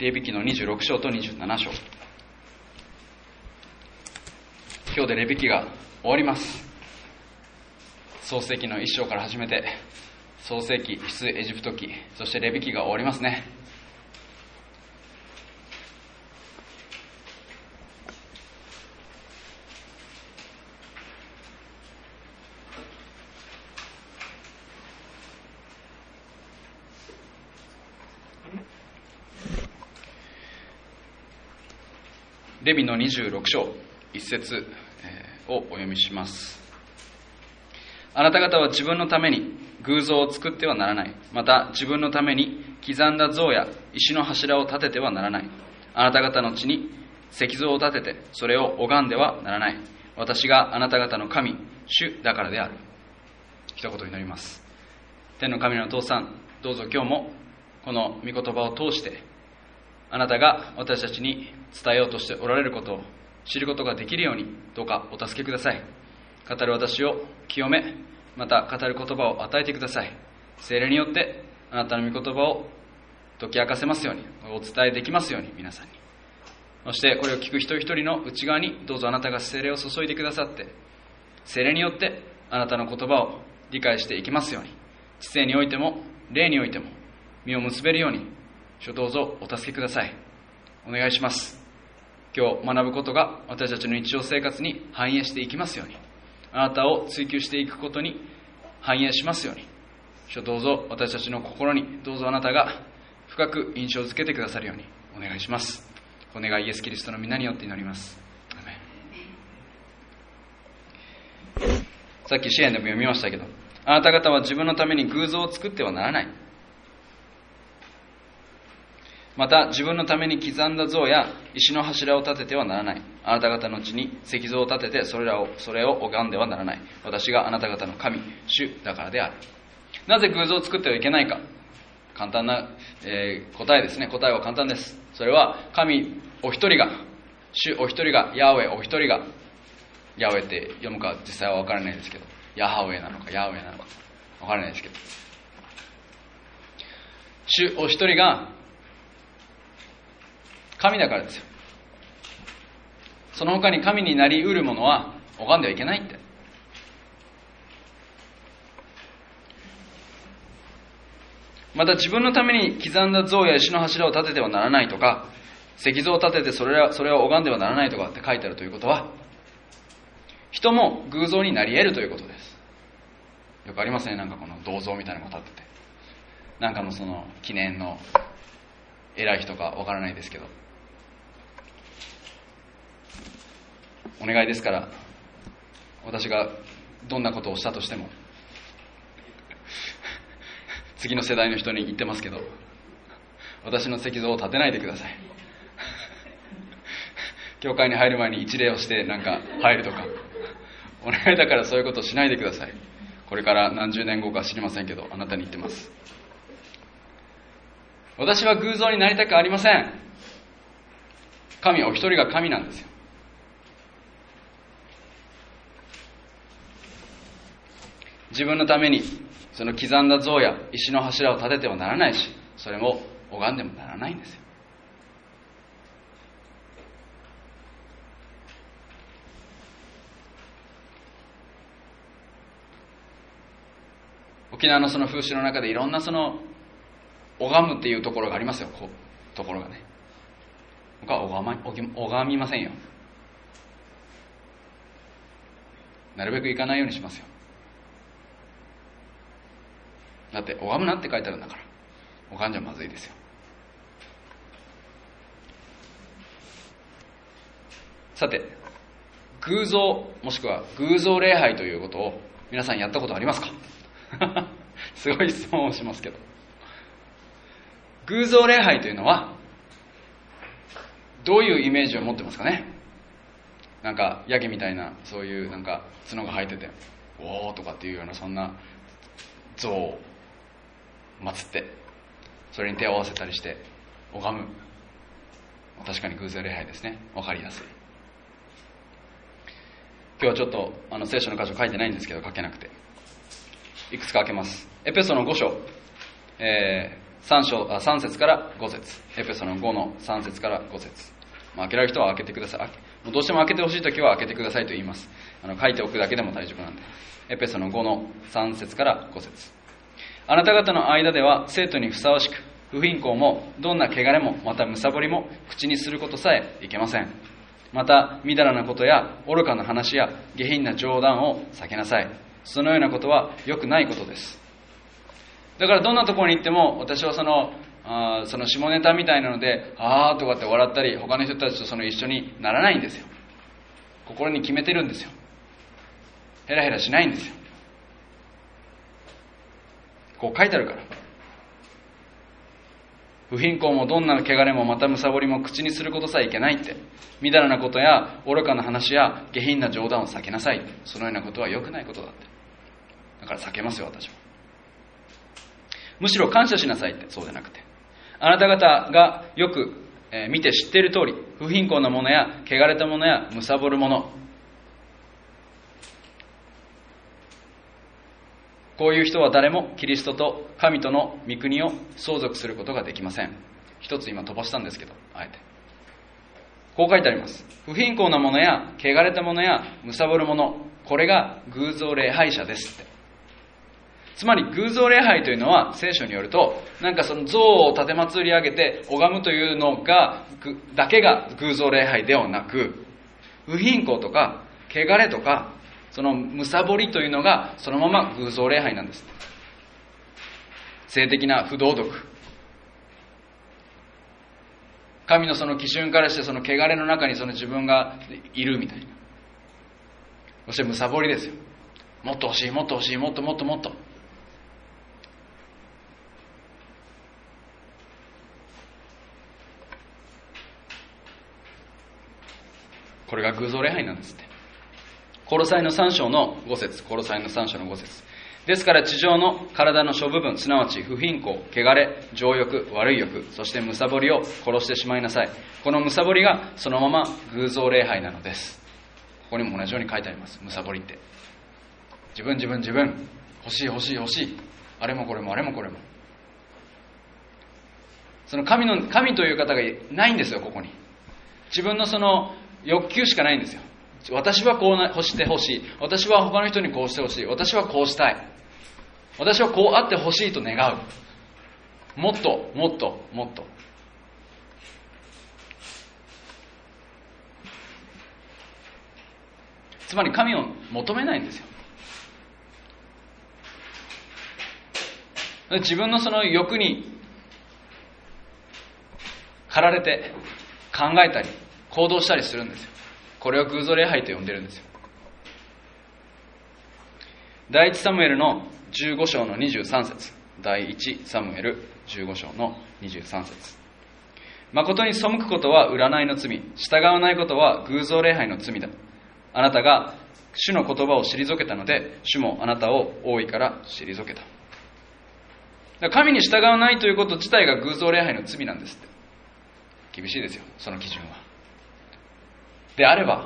レビ記の26章と27章。今日でレビ記が終わります。創世記の1章から始めて、創世記、出エジプト記、そしてレビ記が終わりますね。レビの26章1節をお読みします。あなた方は自分のために偶像を作ってはならない。また自分のために刻んだ像や石の柱を立ててはならない。あなた方の地に石像を立ててそれを拝んではならない。私があなた方の神、主だからである。一言祈ります。天の神のお父さん、どうぞ今日もこの御言葉を通してあなたが私たちに伝えようとしておられることを知ることができるようにどうかお助けください。語る私を清め、また語る言葉を与えてください。聖霊によってあなたの御言葉を解き明かせますように、お伝えできますように皆さんに。そしてこれを聞く一人一人の内側にどうぞあなたが聖霊を注いでくださって、聖霊によってあなたの言葉を理解していきますように、知性においても霊においても実を結べるように主どうぞお助けください。お願いします。今日学ぶことが私たちの日常生活に反映していきますように、あなたを追求していくことに反映しますように、主どうぞ私たちの心にどうぞあなたが深く印象づけてくださるようにお願いします。お願いイエスキリストの皆によって祈ります。アメン。さっき詩篇でも読みましたけど、あなた方は自分のために偶像を作ってはならない。また自分のために刻んだ像や石の柱を立ててはならない。あなた方の地に石像を立ててそれを拝んではならない。私があなた方の神、主だからである。なぜ偶像を作ってはいけないか。簡単な、答えですね。答えは簡単です。それは神お一人が、主お一人が、ヤーウェお一人が、ヤーウェって読むか実際は分からないですけど、ヤハウェなのかヤーウェなのか分からないですけど、主お一人が神だからですよ。その他に神になり得るものは拝んではいけないって。また自分のために刻んだ像や石の柱を立ててはならないとか、石像を立ててそれを拝んではならないとかって書いてあるということは、人も偶像になり得るということです。よくありますね、なんかこの銅像みたいなのが立ってて、なんかのその記念の偉い人かわからないですけど、お願いですから私がどんなことをしたとしても次の世代の人に言ってますけど、私の石像を立てないでください。教会に入る前に一礼をしてなんか入るとか、お願いだからそういうことをしないでください。これから何十年後か知りませんけど、あなたに言ってます。私は偶像になりたくありません。神お一人が神なんですよ。自分のためにその刻んだ像や石の柱を立ててはならないし、それも拝んでもならないんですよ。沖縄のその風習の中でいろんなその拝むっていうところがありますよ。こうところがね、僕は拝みませんよ。なるべく行かないようにしますよ。だって拝むなって書いてあるんだから、拝んじゃまずいですよ。さて、偶像もしくは偶像礼拝ということを皆さんやったことありますか？すごい質問をしますけど、偶像礼拝というのはどういうイメージを持ってますかね？なんかヤギみたいな、そういうなんか角が生えてておーとかっていうような、そんな像を祀ってそれに手を合わせたりして拝む、確かに偶像礼拝ですね。わかりやすい。今日はちょっと聖書の箇所書いてないんですけど、書けなくていくつか開けます。エペソの5章、 3節から5節、エペソの5の3節から5節。開けられる人は開けてください。もうどうしても開けてほしいときは開けてくださいと言います。書いておくだけでも大丈夫なんで。エペソの5の3節から5節。あなた方の間では生徒にふさわしく、不貧困もどんな汚れもまたむさぼりも口にすることさえいけません。またみだらなことや愚かな話や下品な冗談を避けなさい。そのようなことは良くないことです。だからどんなところに行っても、私はその下ネタみたいなのであーとかって笑ったり、他の人たちと一緒にならないんですよ。心に決めてるんですよ。ヘラヘラしないんですよ。こう書いてあるから。不貧困もどんな汚れもまたむさぼりも口にすることさえいけないって。みだらなことや愚かな話や下品な冗談を避けなさい。そのようなことは良くないことだって。だから避けますよ、私は。むしろ感謝しなさいって。そうでなくて、あなた方がよく見て知っている通り、不貧困なものや汚れたものやむさぼるもの、こういう人は誰もキリストと神との御国を相続することができません。一つ今飛ばしたんですけど、あえてこう書いてあります。不貧困なものや汚れたものやむさぼるもの、これが偶像礼拝者ですって。つまり偶像礼拝というのは、聖書によるとその像を立て祭り上げて拝むというのだけが偶像礼拝ではなく、不貧困とか汚れとかそのむさぼりというのがそのまま偶像礼拝なんです。性的な不道徳、神のその基準からしてその汚れの中にその自分がいるみたいな、そしてむさぼりですよ。もっと欲しい、もっと欲しい、もっともっともっと。これが偶像礼拝なんですって。コロサイの3章の5節、コロサイの3章の5節。ですから地上の体の諸部分、すなわち不貧困、汚れ、情欲、悪い欲、そしてむさぼりを殺してしまいなさい。このむさぼりがそのまま偶像礼拝なのです。ここにも同じように書いてあります。むさぼりって、自分欲しい欲しい欲しい、あれもこれもあれもこれも。その神という方がないんですよ。ここに自分のその欲求しかないんですよ。私はこうしてほしい、私は他の人にこうしてほしい、私はこうしたい、私はこうあってほしいと願う。もっともっともっと。つまり神を求めないんですよ。自分のその欲に駆られて考えたり行動したりするんですよ。これを偶像礼拝と呼んでるんですよ。第一サムエルの15章の23節、第一サムエル15章の23節。誠に背くことは占いの罪、従わないことは偶像礼拝の罪だ。あなたが主の言葉を退けたので、主もあなたを王位から退けた。だから神に従わないということ自体が偶像礼拝の罪なんですって。厳しいですよ、その基準は。であれば、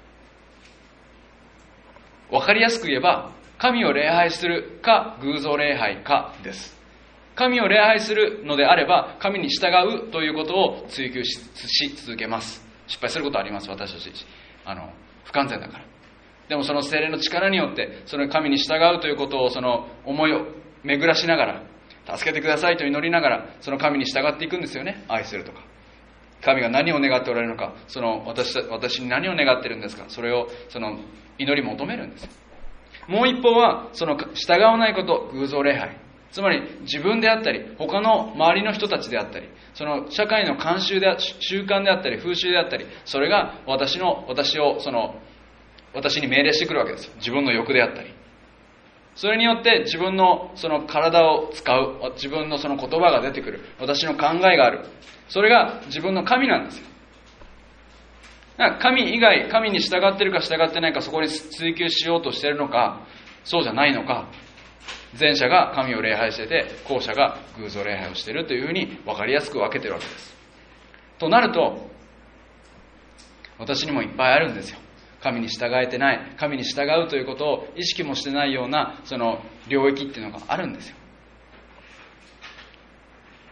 分かりやすく言えば、神を礼拝するか偶像礼拝かです。神を礼拝するのであれば、神に従うということを追求し続けます。失敗することはあります、私たち。不完全だから。でもその聖霊の力によって、その神に従うということを、その思いを巡らしながら、助けてくださいと祈りながら、その神に従っていくんですよね。愛するとか。神が何を願っておられるのか、その私に何を願っているんですか、それをその祈り求めるんです。もう一方は、その従わないこと、偶像礼拝。つまり自分であったり、他の周りの人たちであったり、その社会の慣習で習慣であったり、風習であったり、それが私に命令してくるわけですよ。自分の欲であったり。それによって自分のその体を使う、自分のその言葉が出てくる、私の考えがある。それが自分の神なんですよ。神以外、神に従っているか従ってないか、そこに追求しようとしているのか、そうじゃないのか、前者が神を礼拝してて、後者が偶像礼拝をしているというふうに分かりやすく分けているわけです。となると、私にもいっぱいあるんですよ。神に従えてない、神に従うということを意識もしてないようなその領域っていうのがあるんですよ。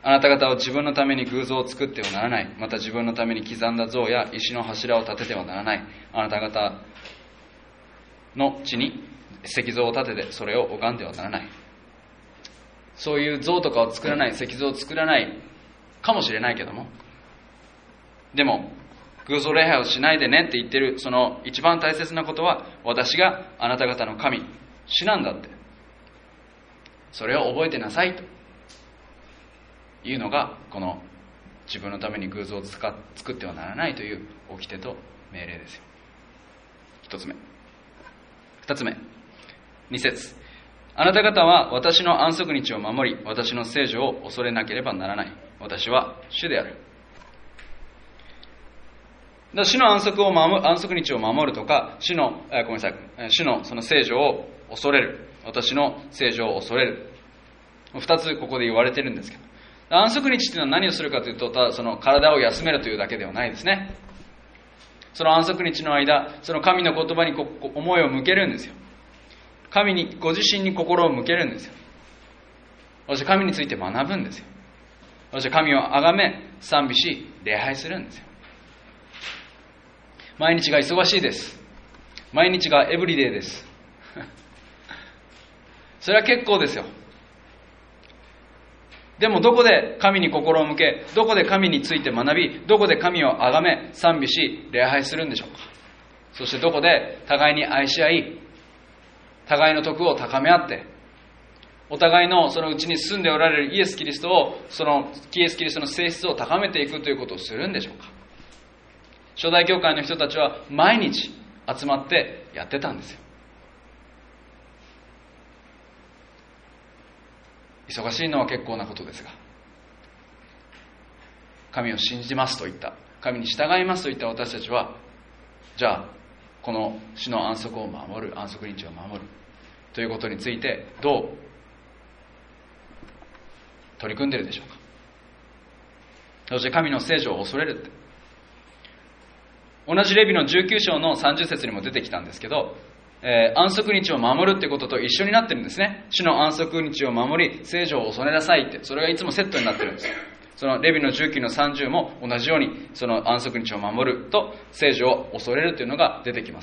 あなた方は自分のために偶像を作ってはならない。また自分のために刻んだ像や石の柱を立ててはならない。あなた方の地に石像を立ててそれを拝んではならない。そういう像とかを作らない、石像を作らないかもしれないけども、でも偶像礼拝をしないでねって言ってるその一番大切なことは、私があなた方の神、主なんだって、それを覚えてなさいというのが、この自分のために偶像を作ってはならないという掟と命令ですよ。一つ目。二つ目、2節、あなた方は私の安息日を守り、私の聖所を恐れなければならない。私は主である。主の安息日を守るとか、主のその聖所を恐れる、私の聖所を恐れる、二つここで言われてるんですけど、安息日というのは何をするかというと、ただその体を休めるというだけではないですね。その安息日の間、その神の言葉に思いを向けるんですよ。神に、ご自身に心を向けるんですよ。そして神について学ぶんですよ。そして神を崇め、賛美し、礼拝するんですよ。毎日が忙しいです。毎日がエブリデイです。それは結構ですよ。でもどこで神に心を向け、どこで神について学び、どこで神を崇め、賛美し、礼拝するんでしょうか。そしてどこで互いに愛し合い、互いの徳を高め合って、お互いのそのうちに住んでおられるイエス・キリストを、そのイエス・キリストの性質を高めていくということをするんでしょうか。初代教会の人たちは毎日集まってやってたんですよ。忙しいのは結構なことですが、神を信じますと言った、神に従いますと言った私たちは、じゃあこの主の安息を守る、安息日を守るということについてどう取り組んでいるでしょうか。そして神の聖所を恐れるって、同じレビの19章の30節にも出てきたんですけど、安息日を守るってことと一緒になってるんですね。主の安息日を守り、聖所を恐れなさいって、それがいつもセットになってるんですよ。そのレビの19の30も同じように、その安息日を守ると聖所を恐れるというのが出てきます。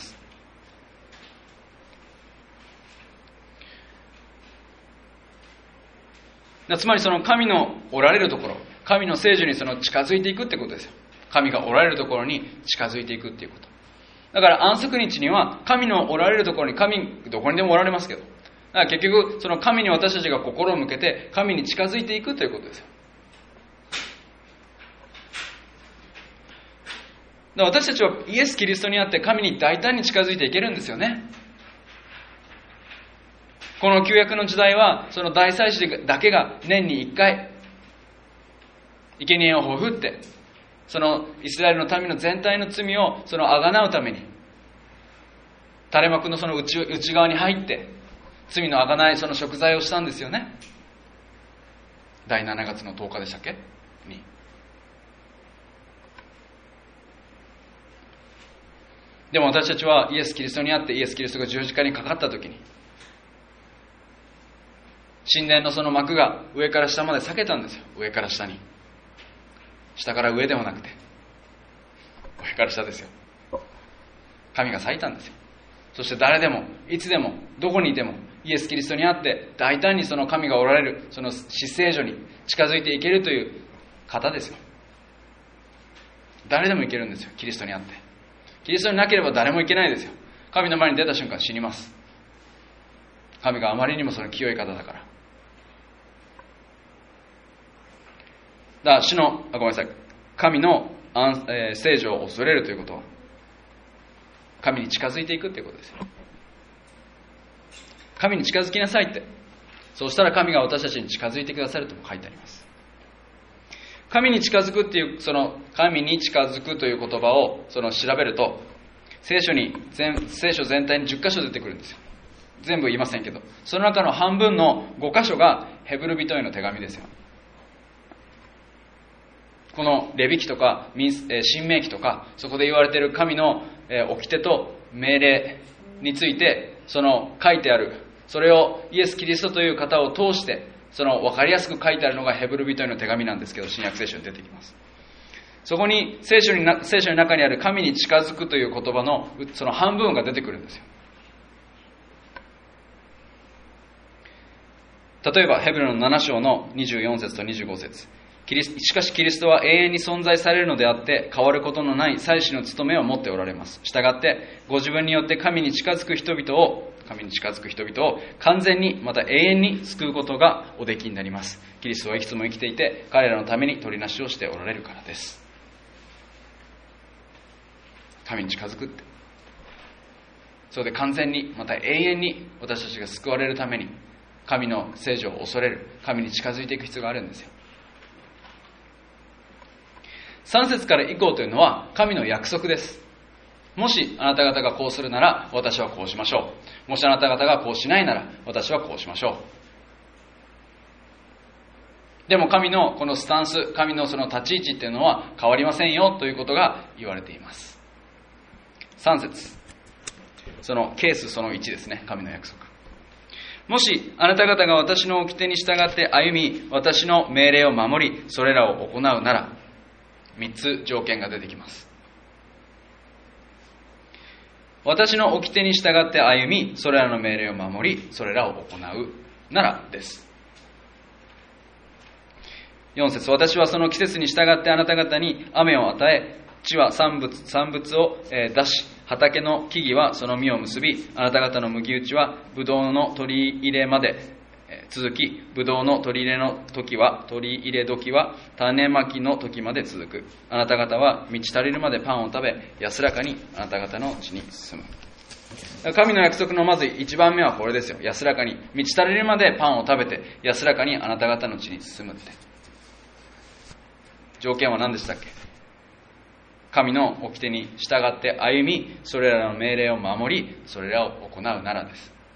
つまりその神のおられるところ、神の聖所にその近づいていくってことですよ。神がおられるところに近づいていくっていうこと。だから安息日には神のおられるところに、神どこにでもおられますけど、だから結局その神に私たちが心を向けて神に近づいていくということですよ。だから私たちはイエス・キリストにあって神に大胆に近づいていけるんですよね。この旧約の時代はその大祭司だけが年に1回生贄をほふって、そのイスラエルの民の全体の罪をその贖うために垂れ幕のその内側に入って罪の贖い、その贖罪をしたんですよね。第7月の10日でしたっけに。でも私たちはイエス・キリストにあって、イエス・キリストが十字架にかかった時に、神殿のその幕が上から下まで裂けたんですよ。上から下に、下から上ではなくて上から下ですよ。神が裂いたんですよ。そして誰でもいつでもどこにいてもイエス・キリストにあって大胆にその神がおられるその至聖所に近づいていけるという方ですよ。誰でもいけるんですよ、キリストにあって。キリストになければ誰もいけないですよ。神の前に出た瞬間死にます。神があまりにもその清い方だから。だから神の聖所を恐れるということは、神に近づいていくということですよ。神に近づきなさいって、そうしたら神が私たちに近づいてくださるとも書いてあります。神に近づくっていう、その神に近づくという言葉をその調べると、聖書全体に10箇所出てくるんですよ。全部言いませんけど、その中の半分の5箇所がヘブル人への手紙ですよ。このレビ記とか申命記とか、そこで言われている神の掟と命令についてその書いてある、それをイエス・キリストという方を通してその分かりやすく書いてあるのがヘブル人への手紙なんですけど、新約聖書に出てきます。そこに聖書の中にある神に近づくという言葉のその半分が出てくるんですよ。例えばヘブルの7章の24節と25節、しかしキリストは永遠に存在されるのであって変わることのない祭司の務めを持っておられます。したがってご自分によって神に近づく人々を完全にまた永遠に救うことがおできになります。キリストはいつも生きていて彼らのために取りなしをしておられるからです。神に近づくって、それで完全にまた永遠に私たちが救われるために神の聖女を恐れる、神に近づいていく必要があるんですよ。3節から以降というのは神の約束です。もしあなた方がこうするなら私はこうしましょう。もしあなた方がこうしないなら私はこうしましょう。でも神のこのスタンス、神のその立ち位置っていうのは変わりませんよということが言われています。3節、そのケースその1ですね。神の約束。もしあなた方が私の掟に従って歩み、私の命令を守り、それらを行うなら、3つ条件が出てきます。私の掟に従って歩み、それらの命令を守り、それらを行うならです。4節、私はその季節に従ってあなた方に雨を与え、地は産物を出し、畑の木々はその実を結び、あなた方の麦打ちはブドウの取り入れまで続き、ブドウの取り入れ時は種まきの時まで続く。あなた方は満ち足りるまでパンを食べ、安らかにあなた方の地に進む。神の約束のまず1番目はこれですよ。安らかに、満ち足りるまでパンを食べて、安らかにあなた方の地に進むって。条件は何でしたっけ？神の掟に従って歩み、それらの命令を守り、それらを行うならです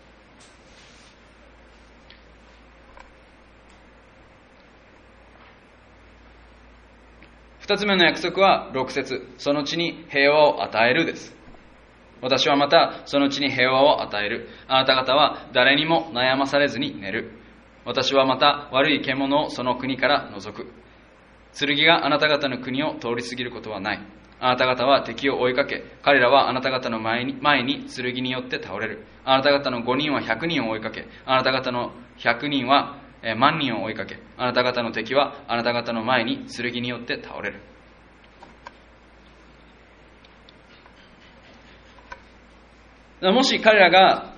。2つ目の約束は6節、その地に平和を与えるです。私はまたその地に平和を与える。あなた方は誰にも悩まされずに寝る。私はまた悪い獣をその国から除く。剣があなた方の国を通り過ぎることはない。あなた方は敵を追いかけ、彼らはあなた方の前に剣によって倒れる。あなた方の5人は100人を追いかけ、あなた方の100人は万人を追いかけ、あなた方の敵はあなた方の前に剣によって倒れる。もし彼らが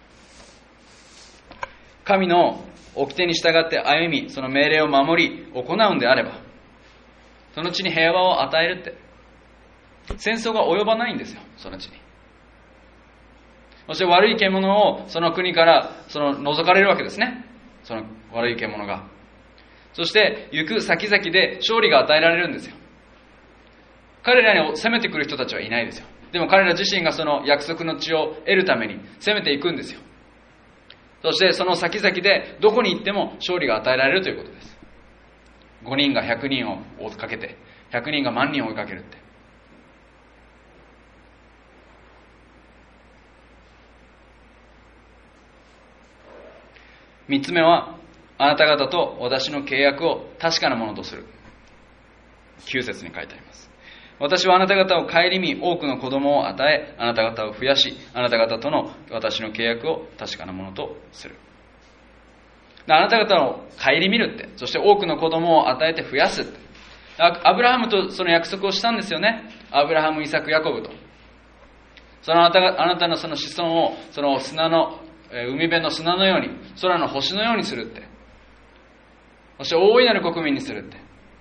神の掟に従って歩み、その命令を守り行うんであれば、その地に平和を与えるって、戦争が及ばないんですよ、その地に。そして悪い獣をその国から除かれるわけですね、その悪い獣が。そして行く先々で勝利が与えられるんですよ。彼らに攻めてくる人たちはいないですよ。でも彼ら自身がその約束の地を得るために攻めていくんですよ。そしてその先々でどこに行っても勝利が与えられるということです。5人が100人を追いかけて、100人が万人を追いかけるって。3つ目は、あなた方と私の契約を確かなものとする。9節に書いてあります。私はあなた方を顧み、多くの子供を与え、あなた方を増やし、あなた方との私の契約を確かなものとする。あなた方を顧みるって、そして多くの子供を与えて増やすって。アブラハムとその約束をしたんですよね。アブラハム、イサク、ヤコブと。そのあなたのその子孫を、その砂の、海辺の砂のように、空の星のようにするって。そして大いなる国民にするって。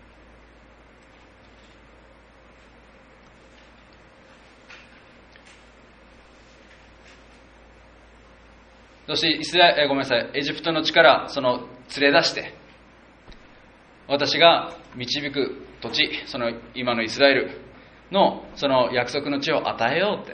そしてエジプトの地から連れ出して、私が導く土地、その今のイスラエルのその約束の地を与えようって。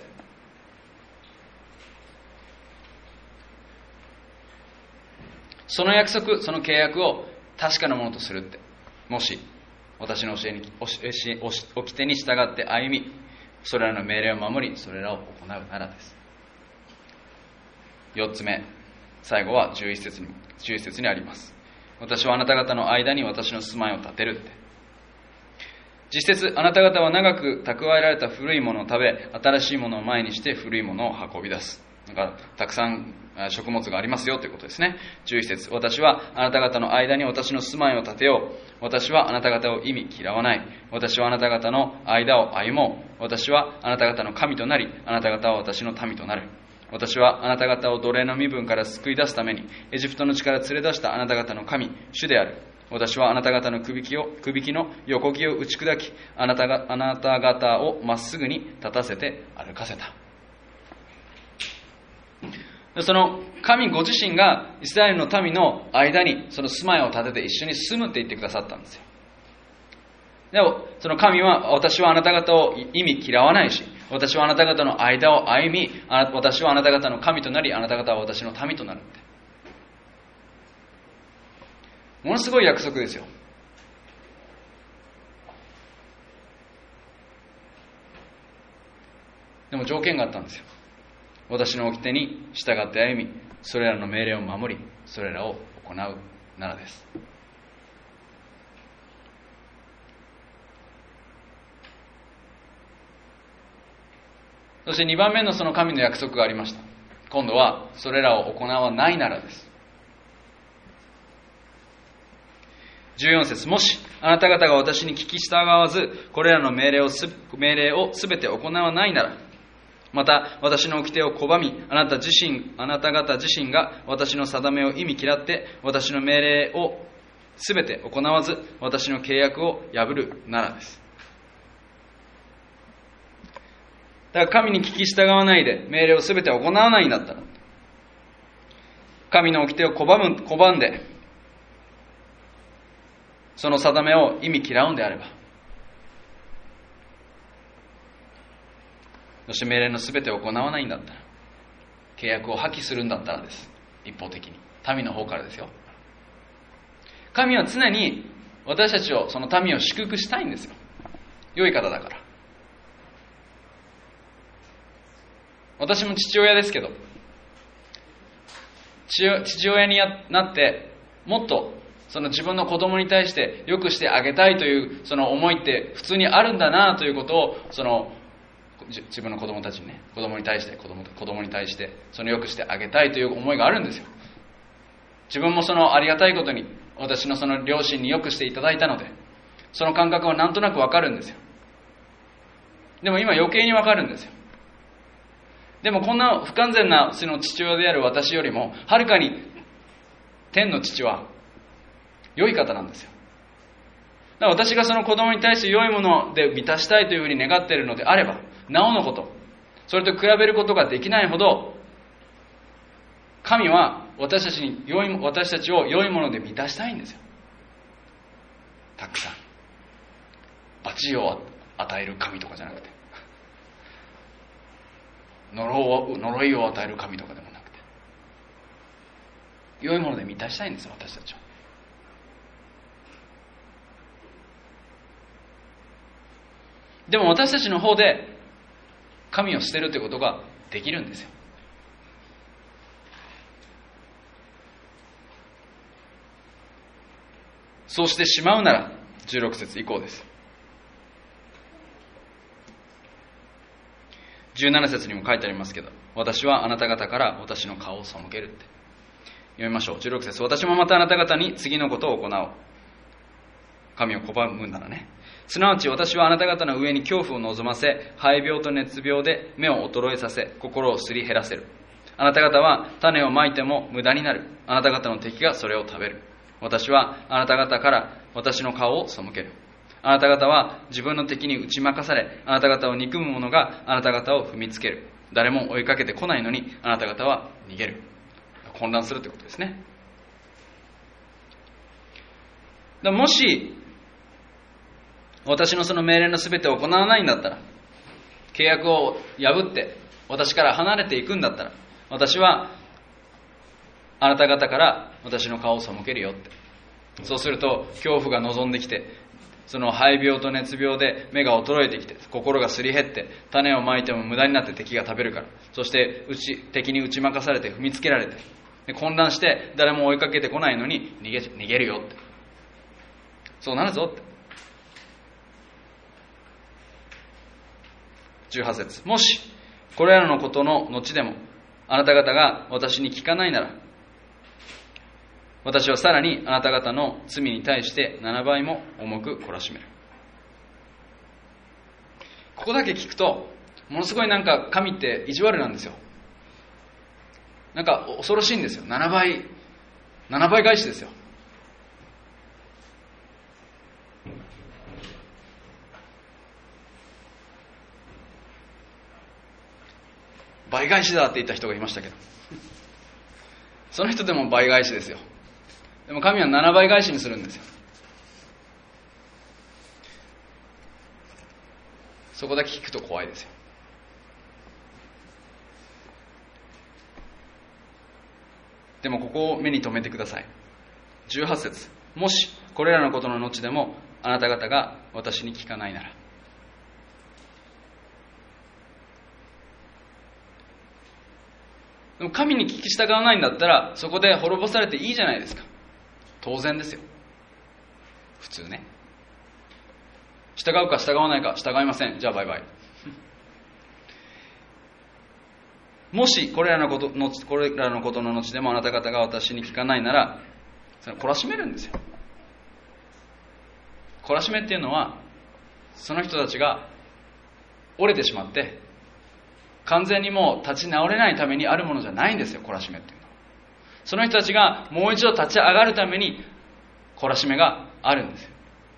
その約束、その契約を確かなものとするって。もし私の掟に従って歩み、それらの命令を守り、それらを行うならです。4つ目、最後は11節にあります。 私はあなた方の間に私の住まいを建てるって。実質、あなた方は長く蓄えられた古いものを食べ、新しいものを前にして古いものを運び出す。だからたくさん食物がありますよということですね。11節、私はあなた方の間に私の住まいを建てよう。私はあなた方を忌み嫌わない。私はあなた方の間を歩もう。私はあなた方の神となり、あなた方は私の民となる。私はあなた方を奴隷の身分から救い出すために、エジプトの地から連れ出したあなた方の神、主である。私はあなた方のくびきの横木を打ち砕き、あなた方をまっすぐに立たせて歩かせた。その神ご自身がイスラエルの民の間にその住まいを建てて一緒に住むって言ってくださったんですよ。でもその神は、私はあなた方を忌み嫌わないし、私はあなた方の間を歩み、私はあなた方の神となり、あなた方は私の民となるって。ものすごい約束ですよ。でも条件があったんですよ。私の掟に従って歩み、それらの命令を守り、それらを行うならです。そして2番目のその神の約束がありました。今度はそれらを行わないならです。14節、もしあなた方が私に聞き従わず、これらの命令をすべて行わないなら、また私の掟を拒み、あなた方自身が私の定めを忌み嫌って、私の命令をすべて行わず、私の契約を破るならです。だから神に聞き従わないで命令をすべて行わないんだったら、神の掟を拒んでその定めを忌み嫌うんであれば、そして命令のすべてを行わないんだったら、契約を破棄するんだったらです。一方的に民の方からですよ。神は常に私たちを、その民を祝福したいんですよ。良い方だから。私も父親ですけど、父親になってもっとその自分の子供に対して良くしてあげたいというその思いって普通にあるんだなということを、その自分の子供たちにね、子供に対してその良くしてあげたいという思いがあるんですよ。自分もそのありがたいことに私のその両親に良くしていただいたので、その感覚はなんとなくわかるんですよ。でも今余計にわかるんですよ。でもこんな不完全なその父親である私よりもはるかに天の父は良い方なんですよ。だから私がその子供に対して良いもので満たしたいというふうに願っているのであれば、なおのこと、それと比べることができないほど、神は私たちを良いもので満たしたいんですよ。たくさん。罰を与える神とかじゃなくて、呪いを与える神とかでもなくて、良いもので満たしたいんですよ、私たちは。でも私たちの方で神を捨てるということができるんですよ。そうしてしまうなら、16節以降です。17節にも書いてありますけど、私はあなた方から私の顔を背けるって読みましょう。16節、私もまたあなた方に次のことを行おう。神を拒むならね。すなわち私はあなた方の上に恐怖を望ませ、肺病と熱病で目を衰えさせ、心をすり減らせる。あなた方は種をまいても無駄になる。あなた方の敵がそれを食べる。私はあなた方から私の顔を背ける。あなた方は自分の敵に打ち負かされ、あなた方を憎む者があなた方を踏みつける。誰も追いかけてこないのにあなた方は逃げる。混乱するということですね。もし私のその命令のすべてを行わないんだったら、契約を破って私から離れていくんだったら、私はあなた方から私の顔を背けるよって。そうすると恐怖が望んできて、その肺病と熱病で目が衰えてきて、心がすり減って、種をまいても無駄になって敵が食べるから、そして敵に打ち負かされて踏みつけられて、 で混乱して誰も追いかけてこないのに逃げるよって、そうなるぞって。18節、もしこれらのことの後でもあなた方が私に聞かないなら、私はさらにあなた方の罪に対して7倍も重く懲らしめる。ここだけ聞くとものすごいなんか神って意地悪なんですよ。なんか恐ろしいんですよ。7倍返しですよ。倍返しだって言った人がいましたけど、その人でも倍返しですよ。でも神は7倍返しにするんですよ。そこだけ聞くと怖いですよ。でもここを目に留めてください。18節、もしこれらのことの後でもあなた方が私に聞かないなら。でも神に聞き従わないんだったらそこで滅ぼされていいじゃないですか。当然ですよ。普通ね。従うか従わないか、従いません。じゃあバイバイ。もしこれらのことの後でもあなた方が私に聞かないなら、それ懲らしめるんですよ。懲らしめっていうのは、その人たちが折れてしまって完全にもう立ち直れないためにあるものじゃないんですよ。懲らしめっていうのは、その人たちがもう一度立ち上がるために懲らしめがあるんですよ。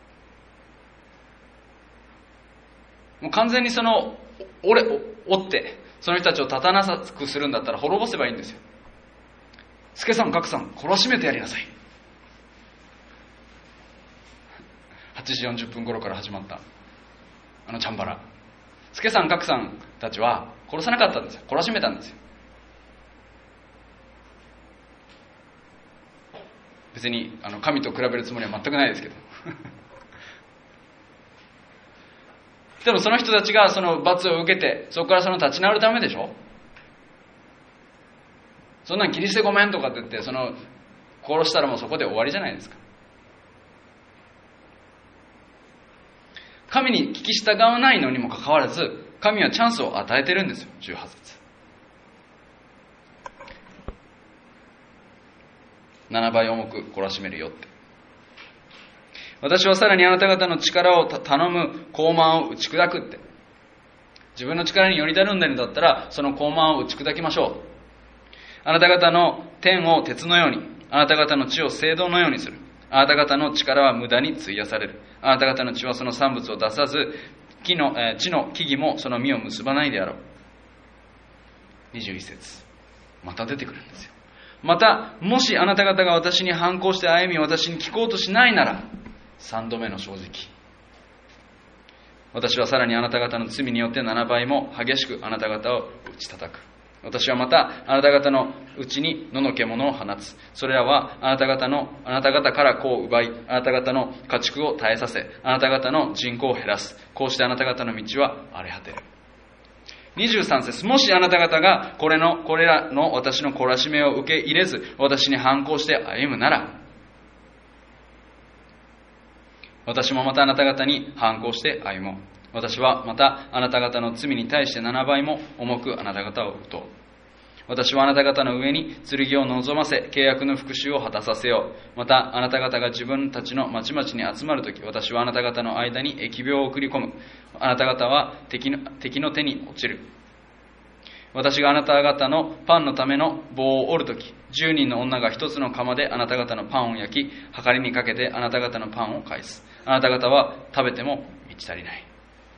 もう完全にその折ってその人たちを立たなさくするんだったら滅ぼせばいいんですよ。助さん格さん懲らしめてやりなさい。8時40分頃から始まったあのチャンバラ、助さん格さんたちは殺さなかったんですよ。懲らしめたんですよ。別に神と比べるつもりは全くないですけどでもその人たちがその罰を受けてそこからその立ち直るためでしょ。そんなん切り捨てごめんとかって言って殺したらもうそこで終わりじゃないですか。神に聞き従わないのにもかかわらず神はチャンスを与えてるんですよ。18節、7倍重く懲らしめるよって。私はさらにあなた方の力を頼む傲慢を打ち砕くって。自分の力により頼んでるんだったらその傲慢を打ち砕きましょう。あなた方の天を鉄のように、あなた方の地を青銅のようにする。あなた方の力は無駄に費やされる。あなた方の地はその産物を出さず、地の木々もその実を結ばないであろう。21節、また出てくるんですよ。また、もしあなた方が私に反抗して歩み私に聞こうとしないなら、3度目の正直。私はさらにあなた方の罪によって7倍も激しくあなた方を打ち叩く。私はまたあなた方のうちに野の獣を放つ。それらはあなた方から子を奪い、あなた方の家畜を絶えさせ、あなた方の人口を減らす。こうしてあなた方の道は荒れ果てる。23節、もしあなた方がこれらの私の懲らしめを受け入れず私に反抗して歩むなら、私もまたあなた方に反抗して歩もう。私はまたあなた方の罪に対して7倍も重くあなた方を打とう。私はあなた方の上に剣を望ませ契約の復讐を果たさせよう。またあなた方が自分たちの町々に集まるとき、私はあなた方の間に疫病を送り込む。あなた方は敵の手に落ちる。私があなた方のパンのための棒を折るとき、10人の女が一つの釜であなた方のパンを焼き、はかりにかけてあなた方のパンを返す。あなた方は食べても満ち足りない。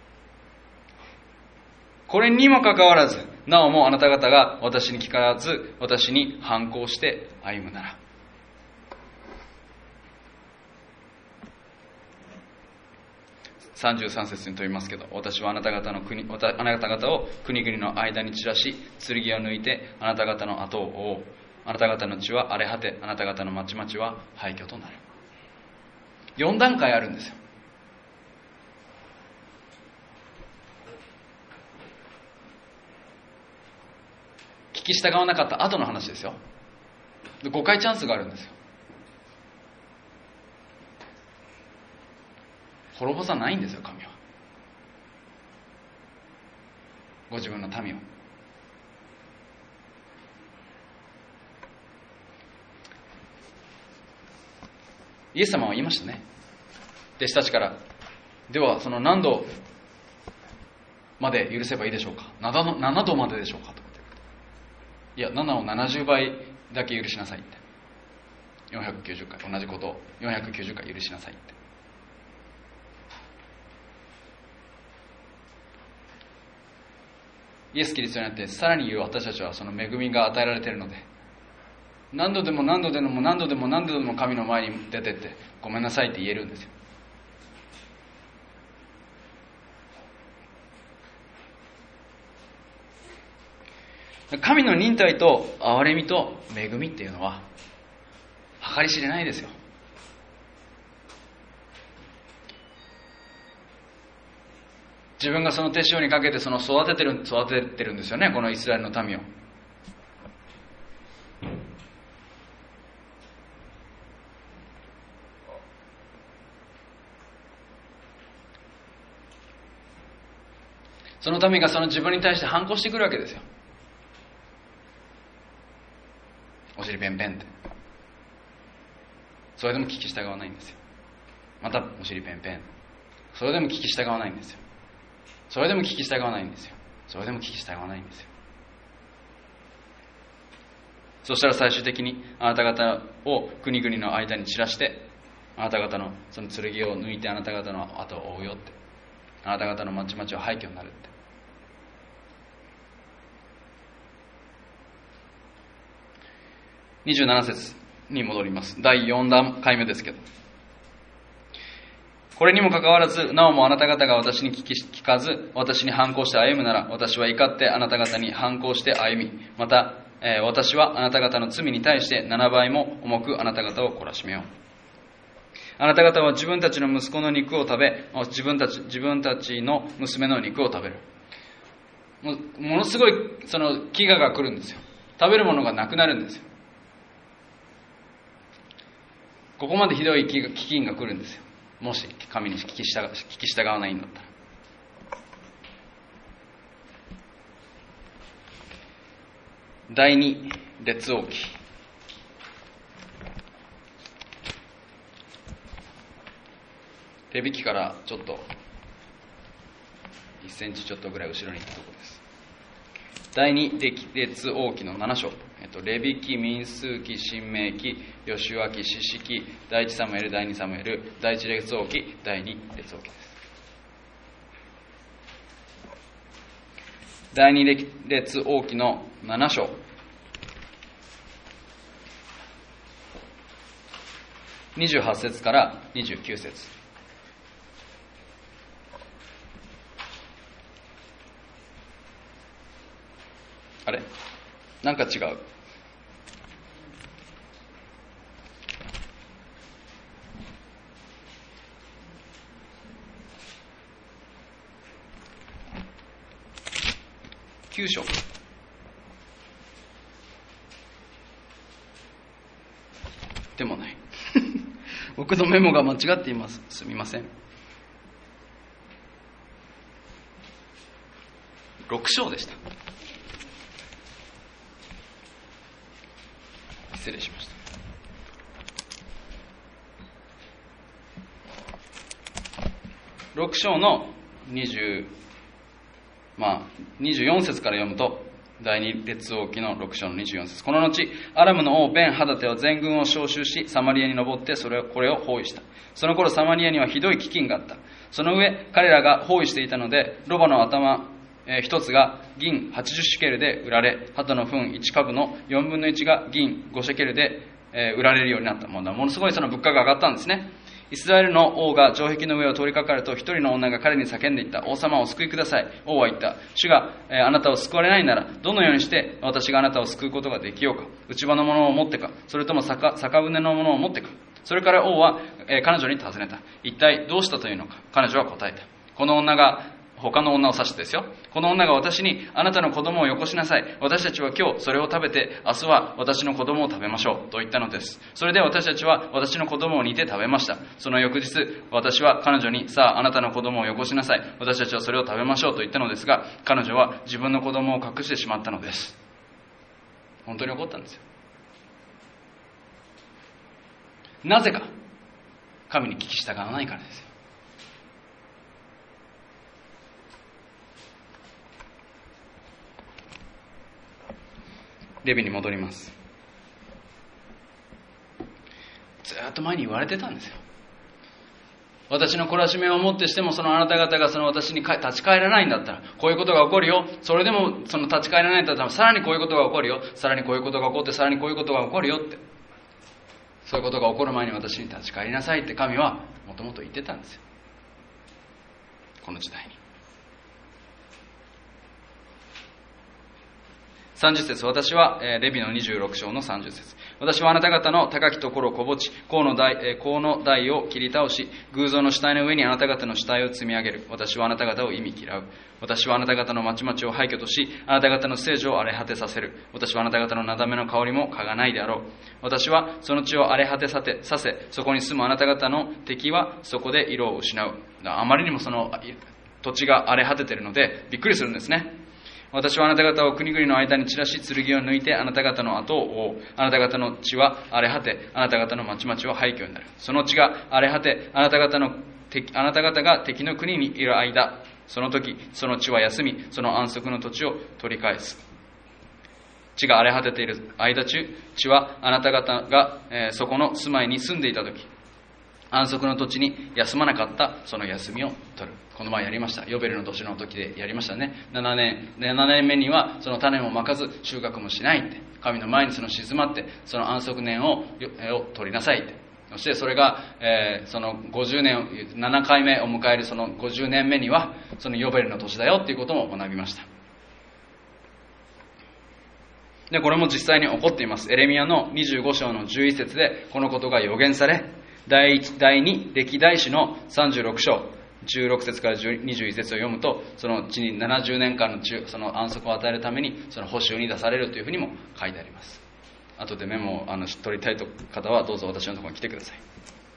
これにもかかわらず、なおもあなた方が私に聞かず、私に反抗して歩むなら。33節に問いますけど、私はあなた方を国々の間に散らし、剣を抜いてあなた方の後を追う。あなた方の地は荒れ果て、あなた方の町々は廃墟となる。4段階あるんですよ。聞き従わなかった後の話ですよ。 5回チャンスがあるんですよ。滅ぼさないんですよ、神は。ご自分の民を。イエス様は言いましたね、弟子たちから。ではその何度まで許せばいいでしょうか。7度まででしょうかと。いや、7を70倍だけ許しなさいって。490回、同じことを490回許しなさいって。イエス・キリストにあってさらに言う私たちはその恵みが与えられているので、何度でも何度でも何度でも何度でも神の前に出てってごめんなさいって言えるんですよ。神の忍耐と憐れみと恵みっていうのは計り知れないですよ。自分がその手塩にかけてその育ててるんですよね、このイスラエルの民を。その民がその自分に対して反抗してくるわけですよ。お尻ペンペンって。それでも聞き従わないんですよ。またお尻ペンペン。それでも聞き従わないんですよ。それでも聞き従わないんですよ。それでも聞き従わないんですよ。そしたら最終的にあなた方を国々の間に散らして、あなた方のその剣を抜いてあなた方の後を追うよって。あなた方の町々は廃墟になるって。27節に戻ります。第4回目ですけど、これにもかかわらず、なおもあなた方が私に聞かず、私に反抗して歩むなら、私は怒ってあなた方に反抗して歩み、また、私はあなた方の罪に対して7倍も重くあなた方を懲らしめよう。あなた方は自分たちの息子の肉を食べ、自分たちの娘の肉を食べる。ものすごいその飢餓が来るんですよ。食べるものがなくなるんですよ。ここまでひどい飢饉が来るんですよ。もし神に聞き従わないんだったら。第二列王記。手引きからちょっと1センチちょっとぐらい後ろに行ったところです。第二列王記の7章、レビ記、民数記、申命記、ヨシュア記、士師記、第一サムエル、第二サムエル、第一列王記、第二列王記です。第二列王記の7章、28節から29節。あれ？なんか違う。9章。でもない。僕のメモが間違っています。すみません。6章でした。失礼しました。6章の24節から読むと、第二列王記の6章の24節。この後、アラムの王ベン・ハダテは全軍を召集し、サマリアに登ってこれを包囲した。その頃サマリアにはひどい飢饉があった。その上、彼らが包囲していたので、ロバの頭一つが銀80シュケルで売られ、鳩の糞1株の4分の1が銀5シェケルで売られるようになった。ものすごいその物価が上がったんですね。イスラエルの王が城壁の上を通りかかると、一人の女が彼に叫んでいった。王様をお救いください。王は言った。主があなたを救われないなら、どのようにして私があなたを救うことができようか。内場のものを持ってか、それとも酒舟のものを持ってか。それから王は彼女に尋ねた。一体どうしたというのか。彼女は答えた。この女が他の女を指してですよ。この女が私に、あなたの子供をよこしなさい。私たちは今日それを食べて、明日は私の子供を食べましょう。と言ったのです。それで私たちは私の子供を煮て食べました。その翌日、私は彼女に、さあ、あなたの子供をよこしなさい。私たちはそれを食べましょう。と言ったのですが、彼女は自分の子供を隠してしまったのです。本当に怒ったんですよ。なぜか、神に聞き従わないからですよ。レビに戻ります。ずっと前に言われてたんですよ。私の懲らしめをもってしても、そのあなた方がその私に立ち返らないんだったら、こういうことが起こるよ。それでもその立ち返らないんだったら、さらにこういうことが起こるよ。さらにこういうことが起こって、さらにこういうことが起こるよって。そういうことが起こる前に私に立ち返りなさいって神はもともと言ってたんですよ。この時代に。30節、私はレビの26章の30節、私はあなた方の高きところをこぼち、甲の台を切り倒し、偶像の死体の上にあなた方の死体を積み上げる。私はあなた方を忌み嫌う。私はあなた方の町々を廃墟とし、あなた方の聖女を荒れ果てさせる。私はあなた方のなだめの香りも嗅がないであろう。私はその地を荒れ果てさせ、そこに住むあなた方の敵はそこで色を失う。あまりにもその土地が荒れ果てているのでびっくりするんですね。私はあなた方を国々の間に散らし、剣を抜いてあなた方の後を追う。あなた方の地は荒れ果て、あなた方の町々は廃墟になる。その地が荒れ果て、あなた方が敵の国にいる間、その時、その地は休み、その安息の土地を取り返す。地が荒れ果てている間中、地はあなた方が、そこの住まいに住んでいた時、安息の土地に休まなかったその休みを取る。この前やりました。ヨベルの年の時でやりましたね。7年目にはその種もまかず収穫もしないって。神の前にその静まって、その安息年を取りなさいって。そしてそれが、その50年、7回目を迎えるその50年目には、そのヨベルの年だよっていうことも学びました。で、これも実際に起こっています。エレミヤの25章の11節でこのことが予言され、第2歴代史の36章、16節から21節を読むと、その地に70年間のその安息を与えるためにその補修に出されるというふうにも書いてあります。後でメモを取りたい方はどうぞ私のところに来てください。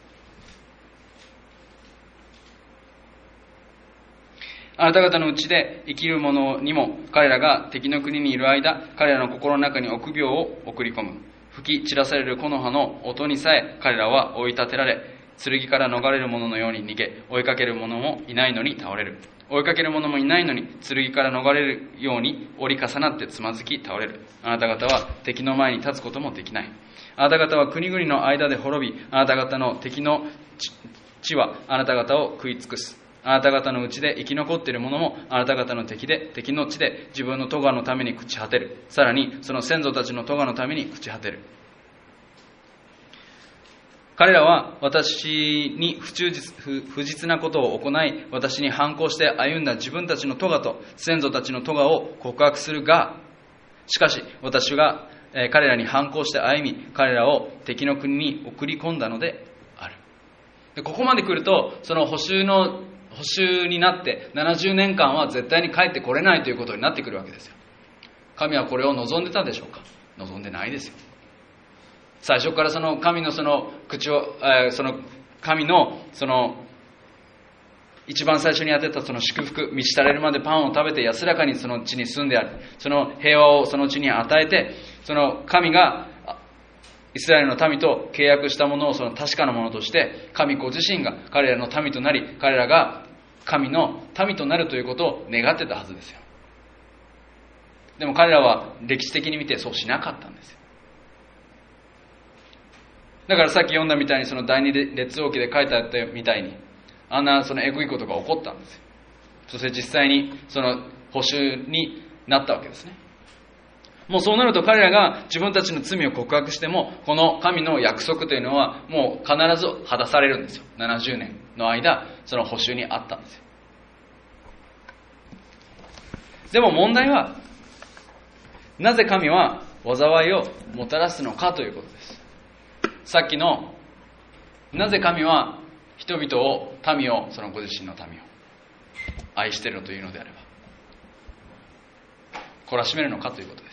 あなた方のうちで生きる者にも、彼らが敵の国にいる間、彼らの心の中に臆病を送り込む。吹き散らされる木の葉の音にさえ彼らは追い立てられ、剣から逃れる者のように逃げ、追いかける者もいないのに倒れる。追いかける者もいないのに剣から逃れるように折り重なってつまずき倒れる。あなた方は敵の前に立つこともできない。あなた方は国々の間で滅び、あなた方の敵の地はあなた方を食い尽くす。あなた方のうちで生き残っている者もあなた方の敵で、敵の地で自分の咎のために朽ち果てる。さらにその先祖たちの咎のために朽ち果てる。彼らは私に不実なことを行い、私に反抗して歩んだ自分たちの咎と先祖たちの咎を告白するが、しかし私が彼らに反抗して歩み、彼らを敵の国に送り込んだのである。で、ここまで来ると、その補修になって70年間は絶対に帰ってこれないということになってくるわけですよ。神はこれを望んでたでしょうか？望んでないですよ。最初からその神のその口を、その神のその一番最初にやってたその祝福、満ち足れるまでパンを食べて安らかにその地に住んである、その平和をその地に与えて、その神がイスラエルの民と契約したものをその確かなものとして、神ご自身が彼らの民となり、彼らが神の民となるということを願ってたはずですよ。でも彼らは歴史的に見てそうしなかったんですよ。だからさっき読んだみたいに、その第二列王記で書いてあったみたいに、あんなそのエグいことが起こったんですよ。そして実際にその補修になったわけですね。もうそうなると彼らが自分たちの罪を告白しても、この神の約束というのはもう必ず果たされるんですよ。70年の間、その補修にあったんですよ。でも問題は、なぜ神は災いをもたらすのかということです。さっきの、なぜ神は人々を、民を、そのご自身の民を愛しているのというのであれば、懲らしめるのかということです。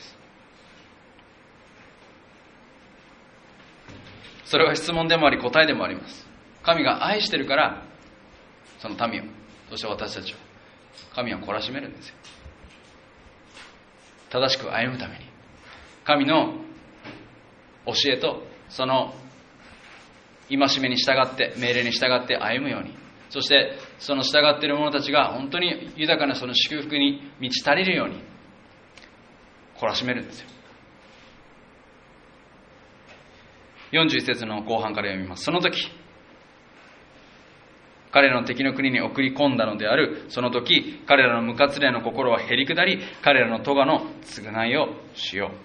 それは質問でもあり答えでもあります。神が愛しているから、その民を、そして私たちを神は懲らしめるんですよ。正しく歩むために、神の教えとその戒めに従って、命令に従って歩むように、そしてその従っている者たちが本当に豊かなその祝福に満ち足りるように懲らしめるんですよ。41節の後半から読みます。その時、彼らの敵の国に送り込んだのである。その時、彼らの無活霊の心はへり下り、彼らの咎の償いをしよ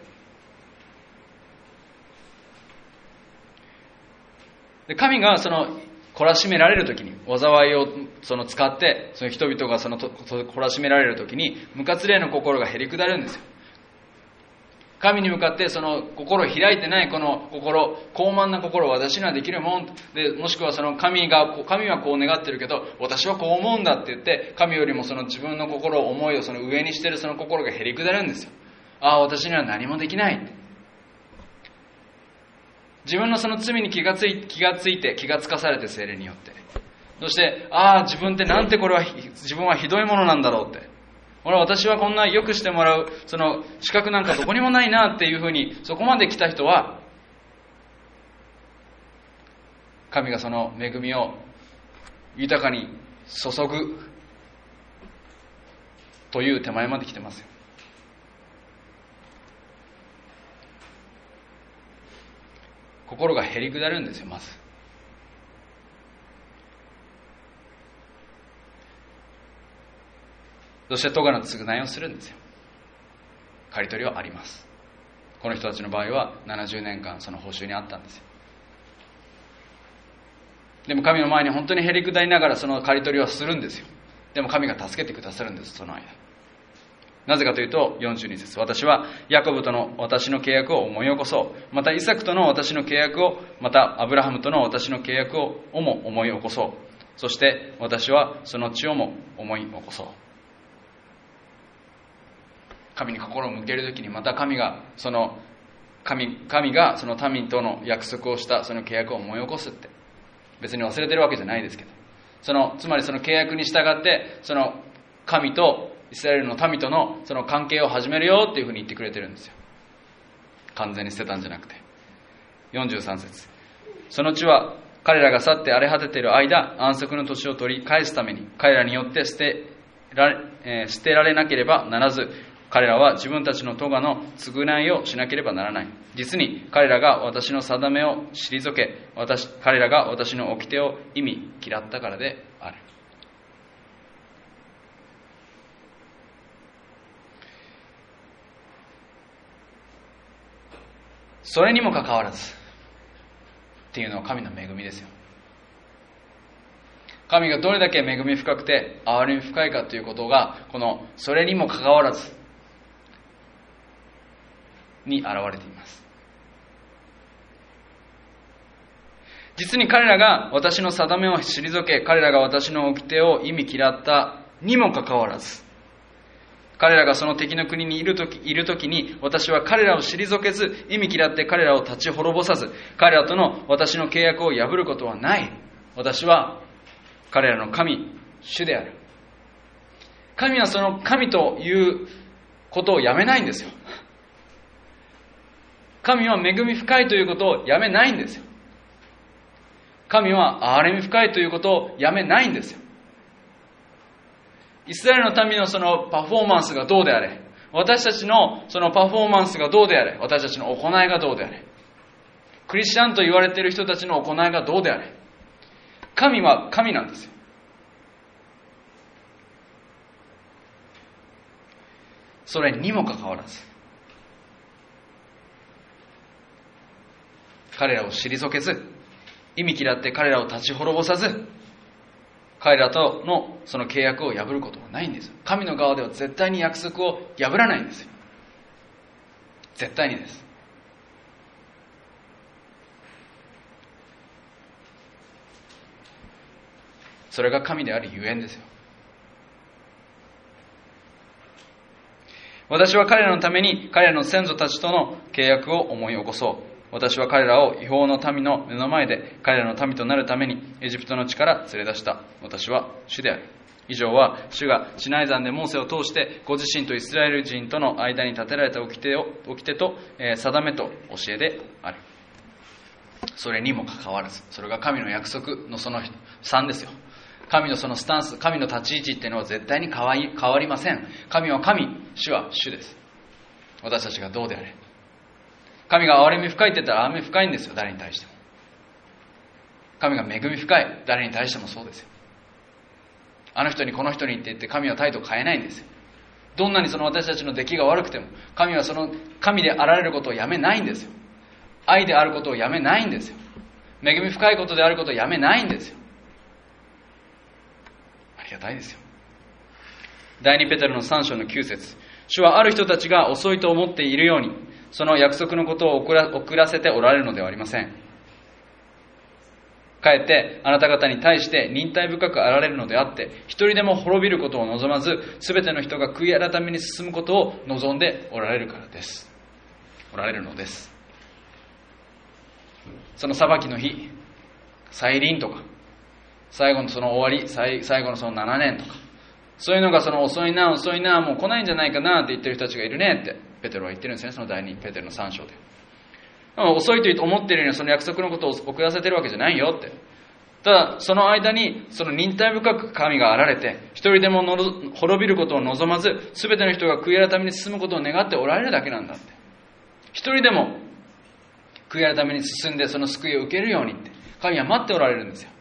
う。で、神がその懲らしめられる時に、災いをその使ってその人々がその懲らしめられる時に、無活霊の心がへり下るんですよ。神に向かってその心を開いてないこの心、傲慢な心を私にはできるもんで、もしくはその神はこう願ってるけど私はこう思うんだって言って、神よりもその自分の心、思いをその上にしているその心がへり下るんですよ。ああ、私には何もできない。自分のその罪に気がついて気がつかされて、聖霊によって、そして自分ってなんて自分はひどいものなんだろうって、私はこんな良くしてもらうその資格なんかどこにもないなっていうふうに、そこまで来た人は、神がその恵みを豊かに注ぐという手前まで来てますよ。心がへり下るんですよ。まずそして咎の償いをするんですよ。刈り取りはあります。この人たちの場合は70年間その報酬にあったんですよ。でも神の前に本当にへり下りながらその刈り取りはするんですよ。でも神が助けてくださるんです、その間。なぜかというと、42節、私はヤコブとの私の契約を思い起こそう。またイサクとの私の契約を、またアブラハムとの私の契約をも思い起こそう。そして私はその地をも思い起こそう。神に心を向けるときに、また神がその民との約束をしたその契約を思い起こすって、別に忘れてるわけじゃないですけど、つまりその契約に従ってその神とイスラエルの民とのその関係を始めるよっていうふうに言ってくれてるんですよ。完全に捨てたんじゃなくて。43節、その地は彼らが去って荒れ果てている間、安息の土地を取り返すために彼らによって捨てられなければならず、彼らは自分たちの咎の償いをしなければならない。実に彼らが私の定めを退け、彼らが私の掟を忌み嫌ったからである。それにもかかわらずっていうのは神の恵みですよ。神がどれだけ恵み深くて憐れみ深いかということが、このそれにもかかわらずに現れています。実に彼らが私の定めを退け、彼らが私の掟を忌み嫌ったにもかかわらず、彼らがその敵の国にいるときに、私は彼らを退けず、忌み嫌って彼らを立ち滅ぼさず、彼らとの私の契約を破ることはない。私は彼らの神、主である。神はその神ということをやめないんですよ。神は恵み深いということをやめないんですよ。神は憐れみ深いということをやめないんですよ。イスラエルの民のそのパフォーマンスがどうであれ、私たちのそのパフォーマンスがどうであれ、私たちの行いがどうであれ、クリスチャンと言われている人たちの行いがどうであれ、神は神なんですよ。それにもかかわらず、彼らを退けず、忌み嫌って彼らを立ち滅ぼさず、彼らとのその契約を破ることはないんですよ。神の側では絶対に約束を破らないんですよ。絶対にです。それが神であるゆえんですよ。 私は彼らのために彼らの先祖たちとの契約を思い起こそう。私は彼らを違法の民の目の前で彼らの民となるためにエジプトの地から連れ出した。私は主である。以上は主がシナイ山でモーセを通してご自身とイスラエル人との間に立てられた掟と定めと教えである。それにもかかわらず、それが神の約束のその3ですよ。神のそのスタンス、神の立ち位置っていうのは絶対に変わりません。神は神、主は主です。私たちがどうであれ、神が憐れみ深いって言ったら憐れみ深いんですよ、誰に対しても。神が恵み深い、誰に対してもそうですよ。あの人にこの人にって言って神は態度を変えないんですよ。どんなにその私たちの出来が悪くても、神はその神であられることをやめないんですよ。愛であることをやめないんですよ。恵み深いことであることをやめないんですよ。ありがたいですよ。第2ペテロの3章の9節、主はある人たちが遅いと思っているように、その約束のことを遅らせておられるのではありません。かえってあなた方に対して忍耐深くあられるのであって、一人でも滅びることを望まず、すべての人が悔い改めに進むことを望んでおられるからです。おられるのです。その裁きの日、再臨とか、最後のその終わり、最後のその7年とか、そういうのがその遅いな、もう来ないんじゃないかなって言ってる人たちがいるねってペテロは言ってるんですね、その第2ペテロの3章で。遅いと思っているようにその約束のことを遅らせてるわけじゃないよって。ただその間にその忍耐深く神があられて、一人でも滅びることを望まず、すべての人が悔い改めに進むことを願っておられるだけなんだって。一人でも悔い改めに進んでその救いを受けるようにって神は待っておられるんですよ。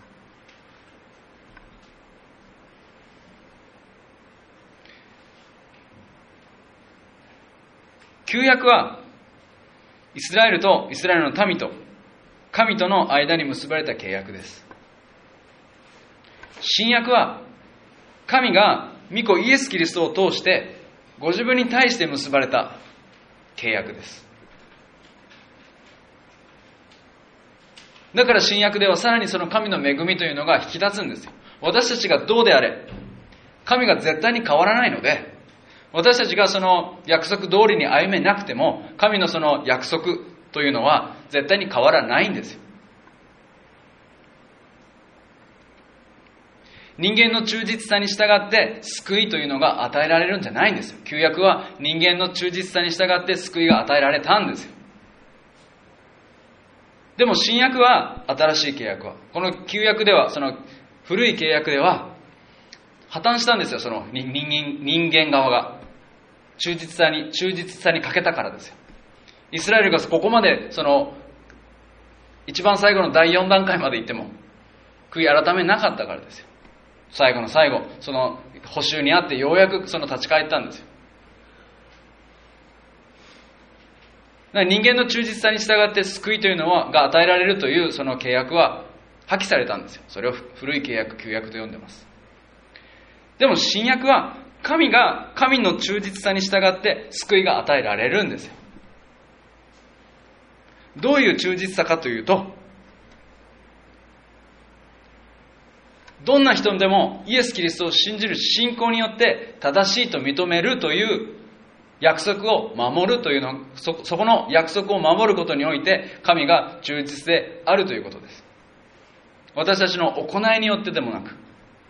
旧約はイスラエルとイスラエルの民と神との間に結ばれた契約です。新約は神が御子イエス・キリストを通してご自分に対して結ばれた契約です。だから新約ではさらにその神の恵みというのが引き立つんですよ。私たちがどうであれ、神が絶対に変わらないので、私たちがその約束通りに歩めなくても、神のその約束というのは絶対に変わらないんですよ。人間の忠実さに従って救いというのが与えられるんじゃないんですよ。旧約は人間の忠実さに従って救いが与えられたんですよ。でも新約は、新しい契約は、この旧約では、その古い契約では破綻したんですよ。その人間側が忠実さに欠けたからですよ。イスラエルがここまでその一番最後の第4段階まで行っても悔い改めなかったからですよ。最後の最後、その補修にあってようやくその立ち返ったんですよ。だから人間の忠実さに従って救いというのが与えられるというその契約は破棄されたんですよ。それを古い契約、旧約と呼んでます。でも新約は神の忠実さに従って救いが与えられるんですよ。どういう忠実さかというと、どんな人でもイエス・キリストを信じる信仰によって正しいと認めるという約束を守るというの、そこの約束を守ることにおいて神が忠実であるということです。私たちの行いによってでもなく、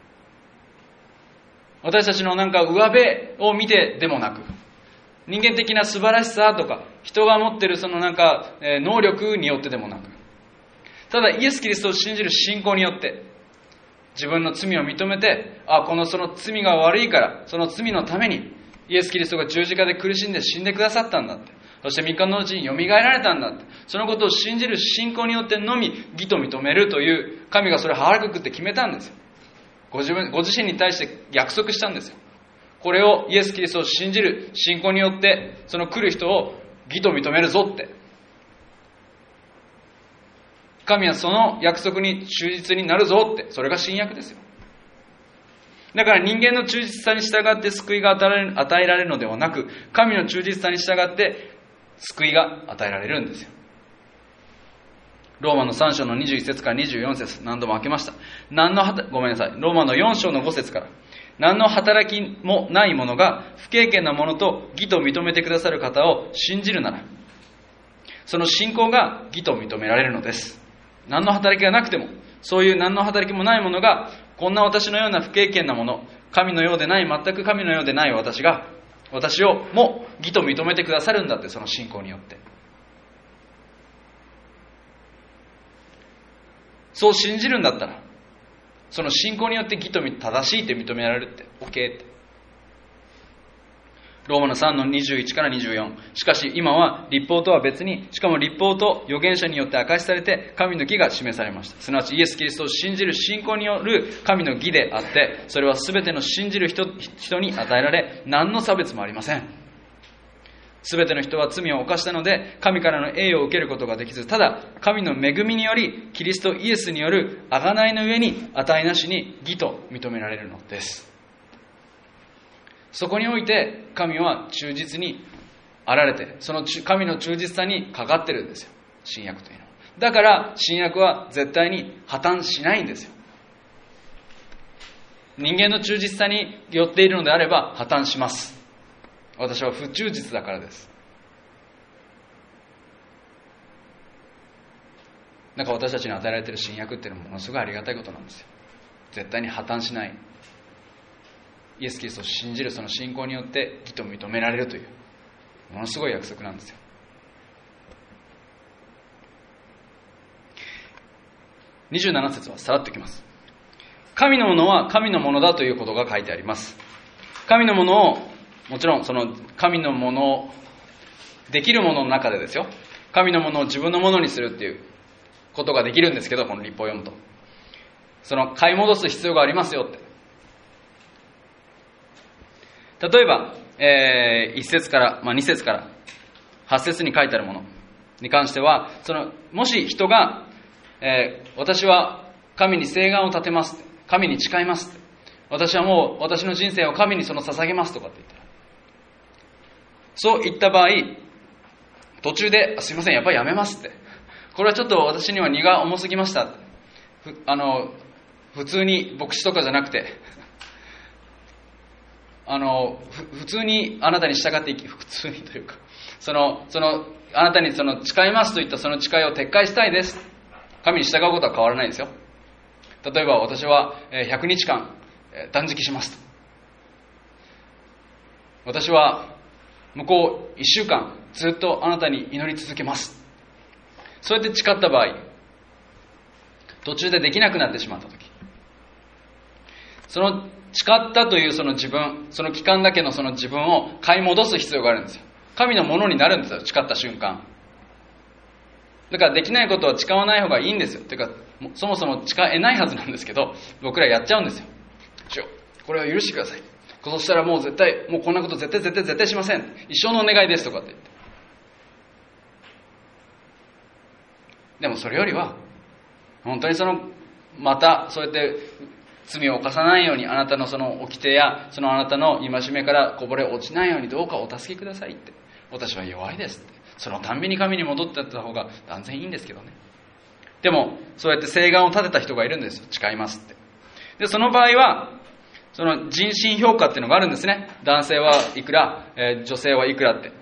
私たちの上辺を見てでもなく、人間的な素晴らしさとか人が持っているその能力によってでもなく、ただイエス・キリストを信じる信仰によって自分の罪を認めて、その罪が悪いからその罪のためにイエス・キリストが十字架で苦しんで死んでくださったんだって、そして3日のうちによみがえられたんだって、そのことを信じる信仰によってのみ義と認めるという神がそれを腹くくって決めたんですよ。ご自身に対して約束したんですよ。これをイエス・キリストを信じる信仰によってその来る人を義と認めるぞって。神はその約束に忠実になるぞって。それが新約ですよ。だから人間の忠実さに従って救いが与えられるのではなく、神の忠実さに従って救いが与えられるんですよ。ローマの3章の21節から24節、何度も開けました。ローマの4章の5節から、 何の働きもない者が不経験な者と義と認めてくださる方を信じるなら、その信仰が義と認められるのです。何の働きがなくても、そういう何の働きもない者が、こんな私のような不経験な者、神のようでない、全く神のようでない私をも義と認めてくださるんだって、その信仰によって。そう信じるんだったら、その信仰によって義と正しいって認められるって OK って。ローマの3の21から24。しかし今は律法とは別に、しかも律法と預言者によって明かしされて神の義が示されました。すなわちイエス・キリストを信じる信仰による神の義であって、それは全ての信じる人に与えられ、何の差別もありません。全ての人は罪を犯したので、神からの栄誉を受けることができず、ただ神の恵みにより、キリストイエスによる贖いの上に値なしに義と認められるのです。そこにおいて神は忠実にあられて、その神の忠実さにかかってるんですよ、新約というのは。だから新約は絶対に破綻しないんですよ。人間の忠実さによっているのであれば破綻します。私は不忠実だからです。だから私たちに与えられている新約っていうのはものすごいありがたいことなんですよ。絶対に破綻しない。イエス・キリストを信じるその信仰によって義と認められるというものすごい約束なんですよ。27節はさらっときます。神のものは神のものだということが書いてあります。神のものを、もちろんその神のものをできるものの中でですよ、神のものを自分のものにするっていうことができるんですけど、この律法を読むとその買い戻す必要がありますよって。例えば、1節から、2節から8節に書いてあるものに関しては、もし人が、私は神に誓願を立てます、神に誓います、私はもう私の人生を神に捧げますとかって言ったら、そう言った場合、途中ですいません、やっぱりやめますって、これはちょっと私には荷が重すぎました、普通に牧師とかじゃなくて普通にあなたに従っていき、普通にというか、あなたに誓いますといったその誓いを撤回したいです。神に従うことは変わらないですよ。例えば私は100日間断食しますと、私は向こう1週間ずっとあなたに祈り続けます、そうやって誓った場合、途中でできなくなってしまったとき、その誓ったというその自分、その期間だけのその自分を買い戻す必要があるんですよ。神のものになるんですよ、誓った瞬間。だからできないことは誓わない方がいいんですよ。というか、そもそも誓えないはずなんですけど、僕らやっちゃうんですよ。主よ、これを許してください。そしたらもう絶対、もうこんなこと絶対しません。一生のお願いですとかって言って。でもそれよりは、本当にまたそうやって罪を犯さないように、あなたのその掟やあなたの戒めからこぼれ落ちないようにどうかお助けくださいって。私は弱いですって。そのたんびに神に戻っていった方が断然いいんですけどね。でもそうやって誓願を立てた人がいるんですよ、誓いますって。でその場合はその人心評価っていうのがあるんですね。男性はいくら、女性はいくらって。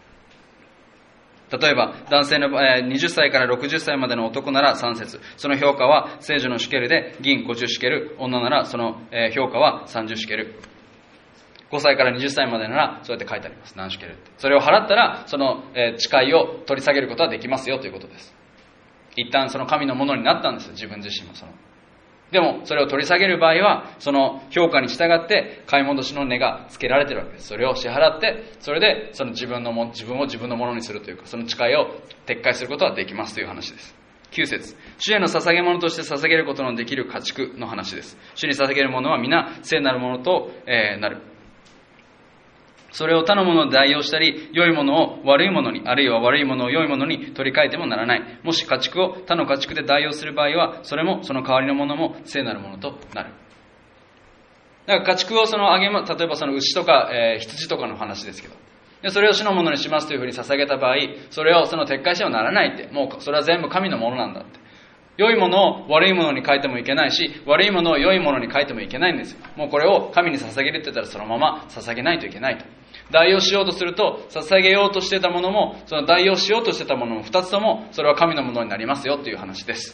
例えば男性の20歳から60歳までの男なら3節、その評価は聖女のシュケルで銀50シュケル、女ならその評価は30シュケル、5歳から20歳までならそうやって書いてあります、何シュケルって。それを払ったらその誓いを取り下げることはできますよということです。一旦その神のものになったんですよ、自分自身も。でもそれを取り下げる場合はその評価に従って買い戻しの値がつけられているわけです。それを支払って、それでその自分を自分のものにするというか、その誓いを撤回することはできますという話です。9節、主への捧げ物として捧げることのできる家畜の話です。主に捧げるものは皆聖なるものとなる。それを他のものを代用したり、良いものを悪いものに、あるいは悪いものを良いものに取り替えてもならない。もし家畜を他の家畜で代用する場合は、それもその代わりのものも聖なるものとなる。だから家畜を例えば牛とか、羊とかの話ですけど、でそれを主のものにしますというふうに捧げた場合、それを撤回してはならないって、もうそれは全部神のものなんだって。 良いものを悪いものに変えてもいけないし、悪いものを良いものに変えてもいけないんですよ。もうこれを神に捧げるって言ったらそのまま捧げないといけないと。代用しようとすると、捧げようとしてたものも、その代用しようとしてたものも2つとも、それは神のものになりますよという話です。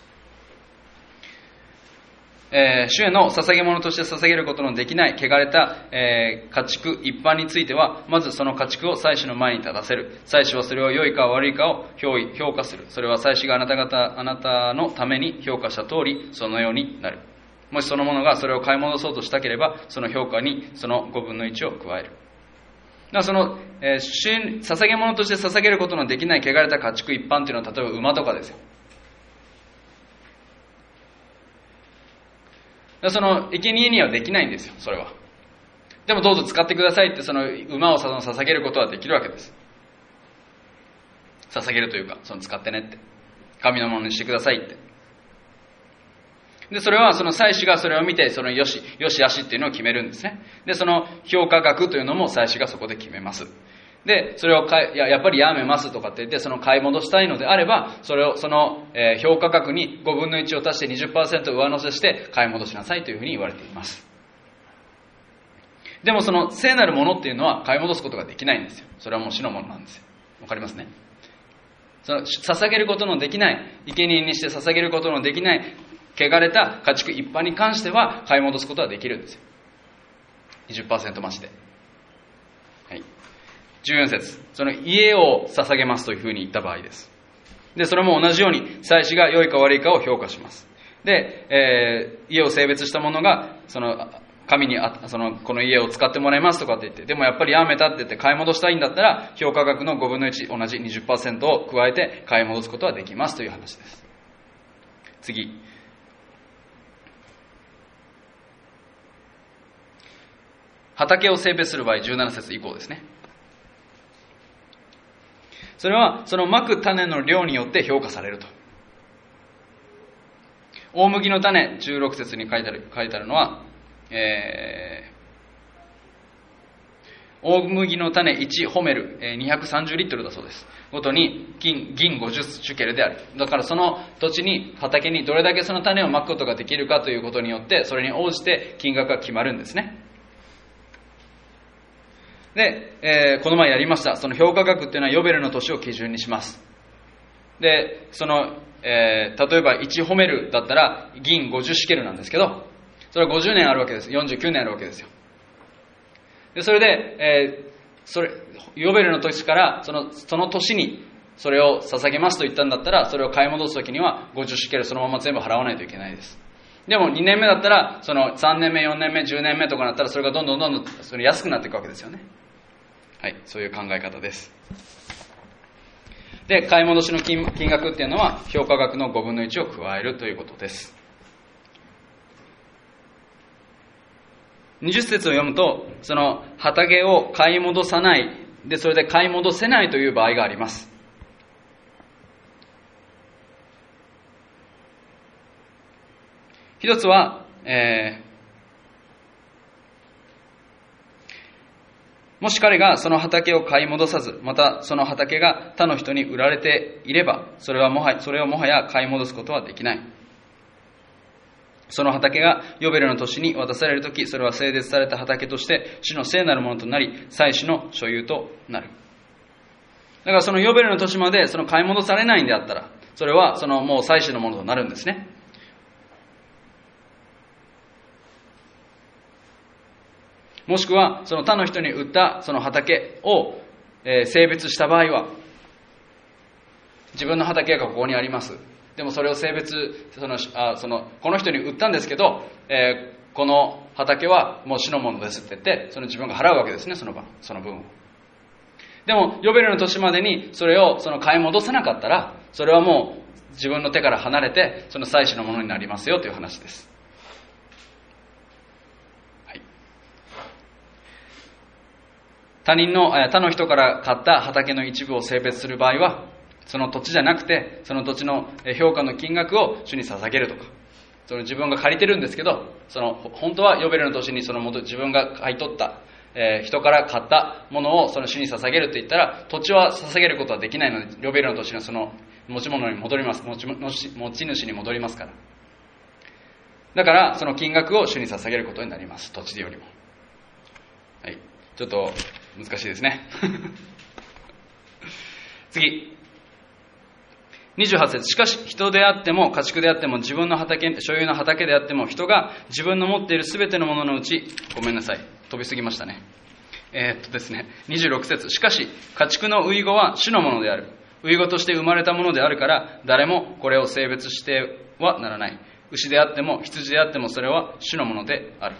主への捧げ物として捧げることのできない汚れた、家畜一般については、まずその家畜を祭司の前に立たせる。祭司はそれを良いか悪いかを評価する。それは祭司があなたのために評価した通り、そのようになる。もしその者がそれを買い戻そうとしたければ、その評価にその5分の1を加える。だからその、捧げ物として捧げることのできない汚れた家畜一般というのは、例えば馬とかですよ。その生贄にはできないんですよ、それは。でもどうぞ使ってくださいって、その馬を捧げることはできるわけです。捧げるというか、その使ってねって、神のものにしてくださいって。でそれはその祭司がそれを見て、そのよし悪しっていうのを決めるんですね。でその評価額というのも祭司がそこで決めます。でそれをやっぱりやめますとかって言って、その買い戻したいのであれば、それをその、評価額に5分の1を足して 20% 上乗せして買い戻しなさいというふうに言われています。でもその聖なるものっていうのは買い戻すことができないんですよ。それはもう死のものなんですよ。わかりますね。その捧げることのできない、生贄にして捧げることのできない汚れた家畜一般に関しては買い戻すことはできるんですよ。 20% 増しで、はい、14節、その家を捧げますというふうに言った場合です。でそれも同じように祭司が良いか悪いかを評価します。で、家を性別した者がその神にこの家を使ってもらいますとかって言って、でもやっぱりやめたって言って買い戻したいんだったら、評価額の5分の1、同じ 20% を加えて買い戻すことはできますという話です。次、畑を性別する場合、17節以降ですね。それはそのまく種の量によって評価されると。大麦の種、16節に書いてあるのは、大麦の種1ホメル、230リットルだそうです。ごとに銀50シュケルである。だからその土地に、畑にどれだけその種をまくことができるかということによって、それに応じて金額が決まるんですね。で、この前やりました。その評価額っていうのはヨベルの年を基準にします。で、その、例えば1ホメルだったら銀50シケルなんですけど、それは50年あるわけです。49年あるわけですよ。でそれで、ヨベルの年からその年にそれを捧げますと言ったんだったら、それを買い戻すときには50シケルそのまま全部払わないといけないです。でも2年目だったら、その3年目、4年目、10年目とかなったら、それがどんどんそれ安くなっていくわけですよね。はい、そういう考え方です。で、買い戻しの金額っていうのは、評価額の5分の1を加えるということです。20節を読むと、その畑を買い戻さない、で、それで買い戻せないという場合があります。一つは、もし彼がその畑を買い戻さず、またその畑が他の人に売られていれば、それをもはや買い戻すことはできない。その畑がヨベルの年に渡されるとき、それは聖別された畑として主の聖なるものとなり、祭司の所有となる。だからそのヨベルの年までその買い戻されないんであったら、それはそのもう祭司のものとなるんですね。もしくはその他の人に売ったその畑を、性別した場合は、自分の畑がここにあります。でもそれを性別この人に売ったんですけど、この畑はもう主のものですって言って、その自分が払うわけですね、その分を。でもヨベルの年までにそれを買い戻せなかったら、それはもう自分の手から離れてその祭司のものになりますよという話です。他の人から買った畑の一部を性別する場合は、その土地じゃなくて、その土地の評価の金額を主に捧げるとか、その自分が借りてるんですけど、本当はヨベルの年に自分が買い取った、人から買ったものをその主に捧げると言ったら、土地は捧げることはできないので、ヨベルの年の持ち物に戻ります。持ち主に戻りますから。だからその金額を主に捧げることになります。土地よりも。はい、ちょっと難しいですね。次、28節。しかし人であっても家畜であっても自分の所有の畑であっても、人が自分の持っているすべてのもののうち、ごめんなさい、飛びすぎましたね。ですね、26節。しかし家畜の遺語は主のものである。遺語として生まれたものであるから、誰もこれを性別してはならない。牛であっても羊であってもそれは主のものである。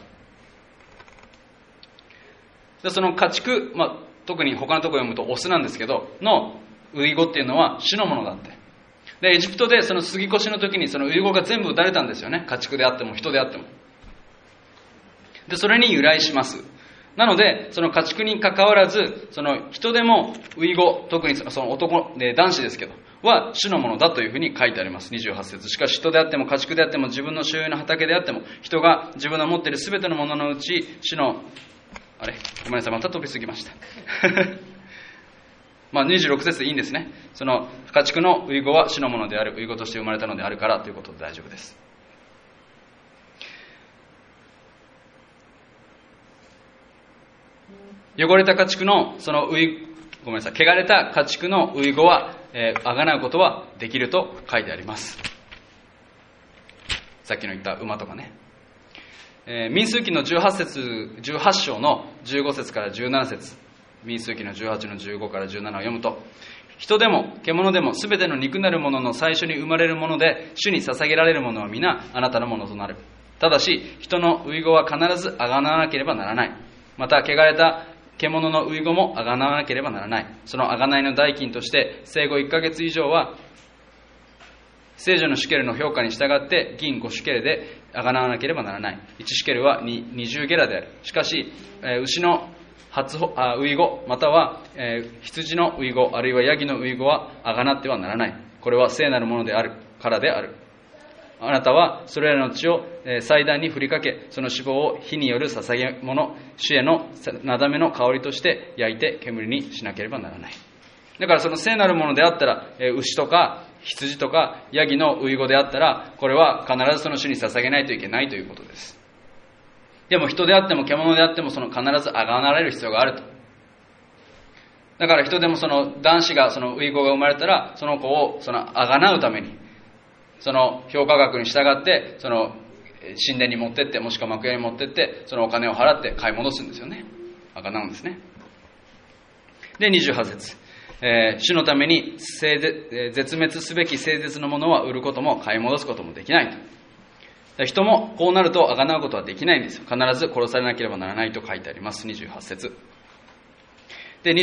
でその家畜、特に他のところ読むとオスなんですけどの遺語っていうのは主のものだって。でエジプトでその杉越の時にその遺語が全部打たれたんですよね。家畜であっても人であっても。でそれに由来します。なのでその家畜に関わらず、その人でも遺語、特にその男で男子ですけどは主のものだというふうに書いてあります。28節。しかし人であっても家畜であっても自分の所有の畑であっても、人が自分の持っているすべてのもののうち主のごめんなさい、また飛びすぎました。26節でいいんですね。その家畜の遺語は主のものである。遺語として生まれたのであるからということで大丈夫です。汚れた家畜の汚れた家畜の遺語はあがなうことはできると書いてあります。さっきの言った馬とかね。民数記の18章の15節から17節、民数記の18の15から17を読むと、人でも獣でもすべての肉なるものの最初に生まれるもので、主に捧げられるものは皆あなたのものとなる。ただし人の遺語は必ずあがなわなければならない。また汚れた獣の遺語もあがなわなければならない。そのあがないの代金として生後1ヶ月以上は聖女のシュケルの評価に従って銀5シュケルであがなわなければならない。1シュケルは20ゲラである。しかし牛の遺語または羊の遺語あるいはヤギの遺語はあがなってはならない。これは聖なるものであるからである。あなたはそれらの血を祭壇に振りかけ、その脂肪を火による捧げ物、主へのなだめの香りとして焼いて煙にしなければならない。だからその聖なるものであったら、牛とか羊とかヤギの遺語であったら、これは必ずその主に捧げないといけないということです。でも人であっても獣であっても、その必ずあがなわれる必要があると。だから人でもその男子がその遺語が生まれたら、その子をそのあがなうために、その評価額に従ってその神殿に持ってって、もしくは幕屋に持ってって、そのお金を払って買い戻すんですよね。あがなうんですね。で28節、主のために絶滅すべき聖絶のものは売ることも買い戻すこともできないと。人もこうなるとあがなうことはできないんですよ。必ず殺されなければならないと書いてあります。28節で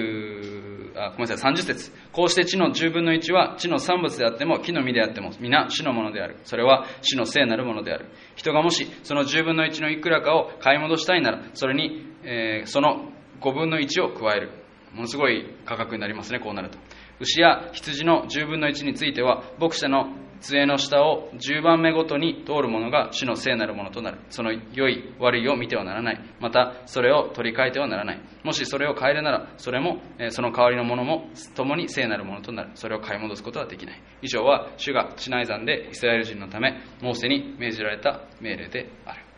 30節。こうして地の10分の1は地の産物であっても木の実であっても皆主のものである。それは主の聖なるものである。人がもしその10分の1のいくらかを買い戻したいなら、それに、その5分の1を加える。ものすごい価格になりますね、こうなると。牛や羊の10分の1については、牧者の杖の下を10番目ごとに通るものが主の聖なるものとなる。その良い悪いを見てはならない。またそれを取り替えてはならない。もしそれを変えるなら、それもその代わりのものも共に聖なるものとなる。それを買い戻すことはできない。以上は主がシナイ山でイスラエル人のためモーセに命じられた命令である。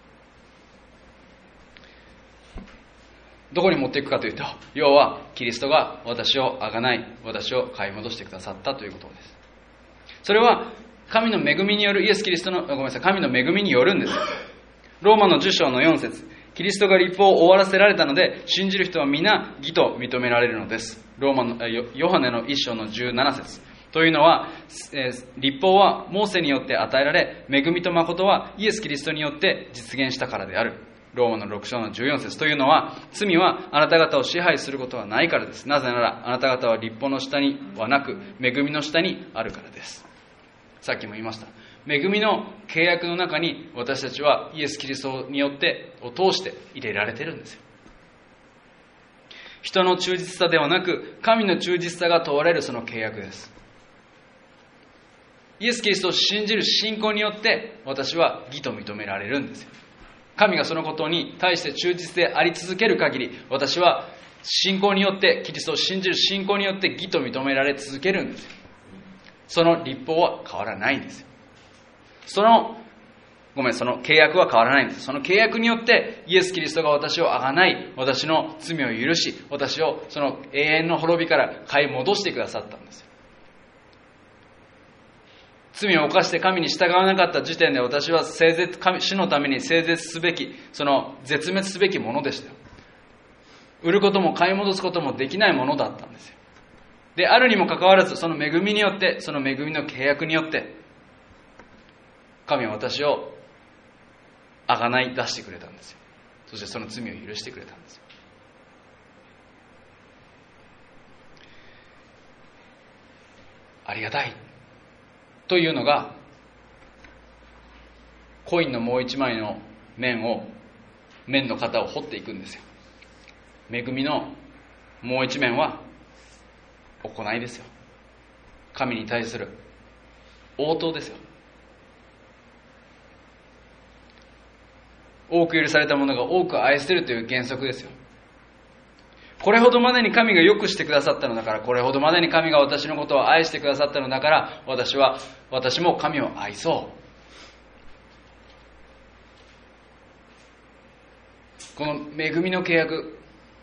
どこに持っていくかというと、要はキリストが私をあがない、私を買い戻してくださったということです。それは神の恵みによる、神の恵みによるんです。ローマの10章の4節、キリストが律法を終わらせられたので、信じる人は皆義と認められるのです。ヨハネの1章の17節というのは、律法はモーセによって与えられ、恵みと誠はイエス・キリストによって実現したからである。ローマの6章の14節というのは、罪はあなた方を支配することはないからです。なぜならあなた方は律法の下にはなく、恵みの下にあるからです。さっきも言いました。恵みの契約の中に私たちはイエス・キリストによってを通して入れられてるんですよ。人の忠実さではなく、神の忠実さが問われるその契約です。イエス・キリストを信じる信仰によって私は義と認められるんですよ。神がそのことに対して忠実であり続ける限り、私は信仰によって、キリストを信じる信仰によって義と認められ続けるんですよ。 その律法は変わらないんですよ。その契約は変わらないんです。その契約によってイエス・キリストが私を贖い、私の罪を許し、私をその永遠の滅びから買い戻してくださったんですよ。罪を犯して神に従わなかった時点で私は主のために聖絶すべき、その絶滅すべきものでしたよ。売ることも買い戻すこともできないものだったんですよ。であるにもかかわらず、その恵みによって、その恵みの契約によって神は私を贖い出してくれたんですよ。そしてその罪を許してくれたんですよ。ありがたいというのが、コインのもう一枚の面の型を掘っていくんですよ。恵みのもう一面は行いですよ。神に対する応答ですよ。多く許された者が多く愛せるという原則ですよ。これほどまでに神が良くしてくださったのだから、これほどまでに神が私のことを愛してくださったのだから、私も神を愛そう。この恵みの契約、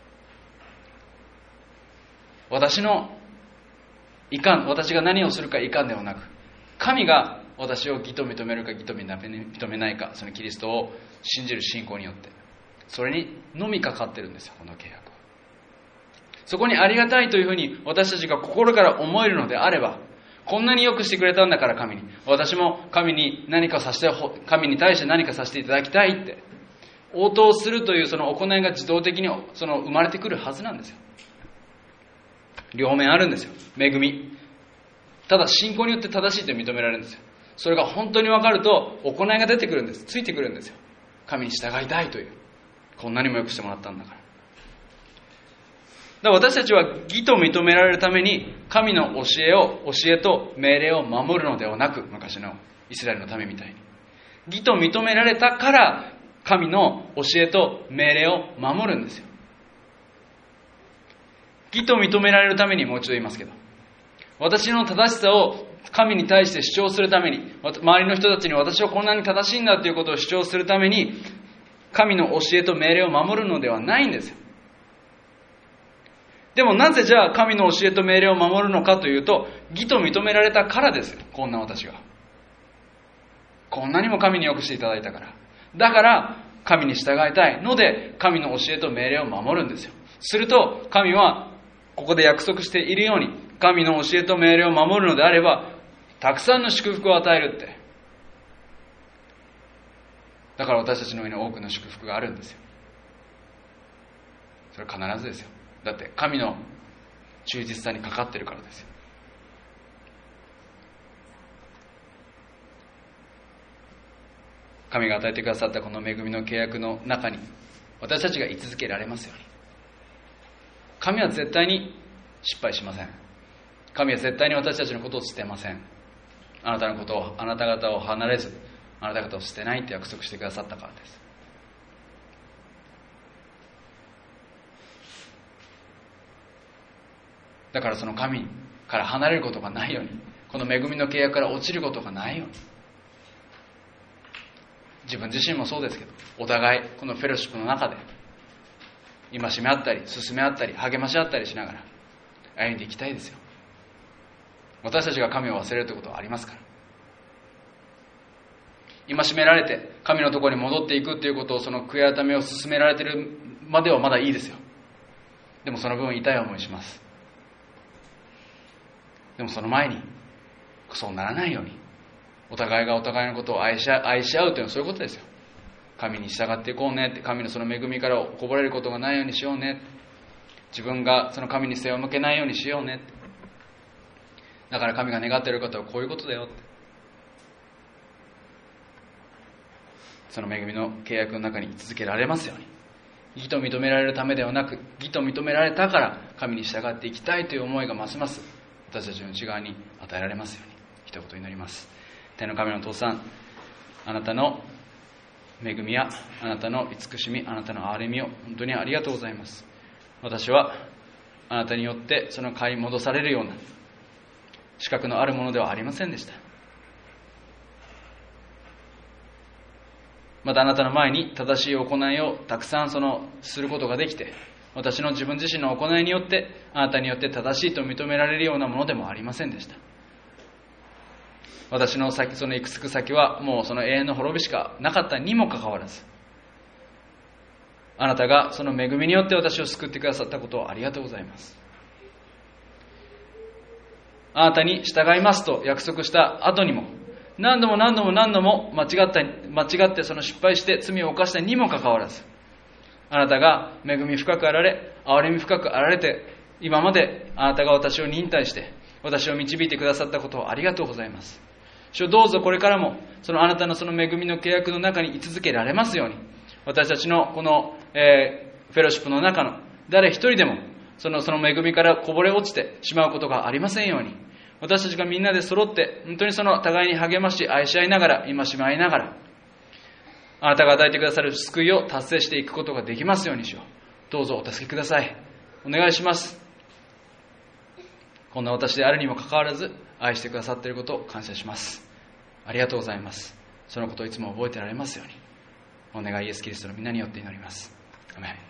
私が何をするかいかんではなく、神が私を義と認めるか義と認めないか、そのキリストを信じる信仰によって、それにのみかかってるんですよ、この契約は。そこにありがたいというふうに私たちが心から思えるのであれば、こんなによくしてくれたんだから神に、私も神に対して何かさせていただきたいって応答するというその行いが自動的に生まれてくるはずなんですよ。両面あるんですよ、恵み。ただ信仰によって正しいと認められるんですよ。それが本当に分かると行いが出てくるんです。ついてくるんですよ。神に従いたいという、こんなにもよくしてもらったんだから。だから私たちは義と認められるために神の教えと命令を守るのではなく、昔のイスラエルの民みたいに義と認められたから神の教えと命令を守るんですよ。義と認められるために、もう一度言いますけど、私の正しさを神に対して主張するために、周りの人たちに私はこんなに正しいんだということを主張するために神の教えと命令を守るのではないんですよ。でもなぜじゃあ神の教えと命令を守るのかというと、義と認められたからですよ。こんな私がこんなにも神によくしていただいたから、だから神に従いたいので神の教えと命令を守るんですよ。すると神はここで約束しているように、神の教えと命令を守るのであればたくさんの祝福を与えるって。だから私たちの上に多くの祝福があるんですよ。それは必ずですよ。だって神の忠実さにかかっているからですよ。神が与えてくださったこの恵みの契約の中に私たちが居続けられますように。神は絶対に失敗しません。神は絶対に私たちのことを捨てません。あなた方を離れず、あなた方を捨てないって約束してくださったからです。だからその神から離れることがないように、この恵みの契約から落ちることがないように、自分自身もそうですけど、お互いこのフェローシップの中で戒めあったり勧めあったり励ましあったりしながら歩んでいきたいですよ。私たちが神を忘れるということはありますから。戒められて神のところに戻っていくということを、その悔い改めを勧められているまではまだいいですよ。でもその分痛い思いします。でもその前にそうならないように、お互いがお互いのことを愛し合うというのはそういうことですよ。神に従っていこうねって、神のその恵みからこぼれることがないようにしようね、自分がその神に背を向けないようにしようねって。だから神が願っていることはこういうことだよって、その恵みの契約の中に居続けられますように。義と認められるためではなく、義と認められたから神に従っていきたいという思いがますます私たちの内側に与えられますように、一言祈ります。天の神の父さん、あなたの恵みやあなたの慈しみ、あなたの憐れみを本当にありがとうございます。私はあなたによってその買い戻されるような資格のあるものではありませんでした。またあなたの前に正しい行いをたくさんすることができて、私の自分自身の行いによってあなたによって正しいと認められるようなものでもありませんでした。私の先、その行く先はもうその永遠の滅びしかなかったにもかかわらず、あなたがその恵みによって私を救ってくださったことをありがとうございます。あなたに従いますと約束した後にも、何度も間違ってその失敗して罪を犯したにもかかわらず、あなたが恵み深くあられ、憐れみ深くあられて、今まであなたが私を忍耐して私を導いてくださったことをありがとうございます。主よ、どうぞこれからもそのあなたのその恵みの契約の中に居続けられますように、私たちのこの、フェロシップの中の誰一人でもその恵みからこぼれ落ちてしまうことがありませんように、私たちがみんなで揃って本当にその互いに励まし愛し合いながら、戒め合いながら、あなたが与えてくださる救いを達成していくことができますようにしよう。どうぞお助けください。お願いします。こんな私であるにもかかわらず愛してくださっていることを感謝します。ありがとうございます。そのことをいつも覚えてられますように、お願いイエスキリストの皆によって祈ります。アメン。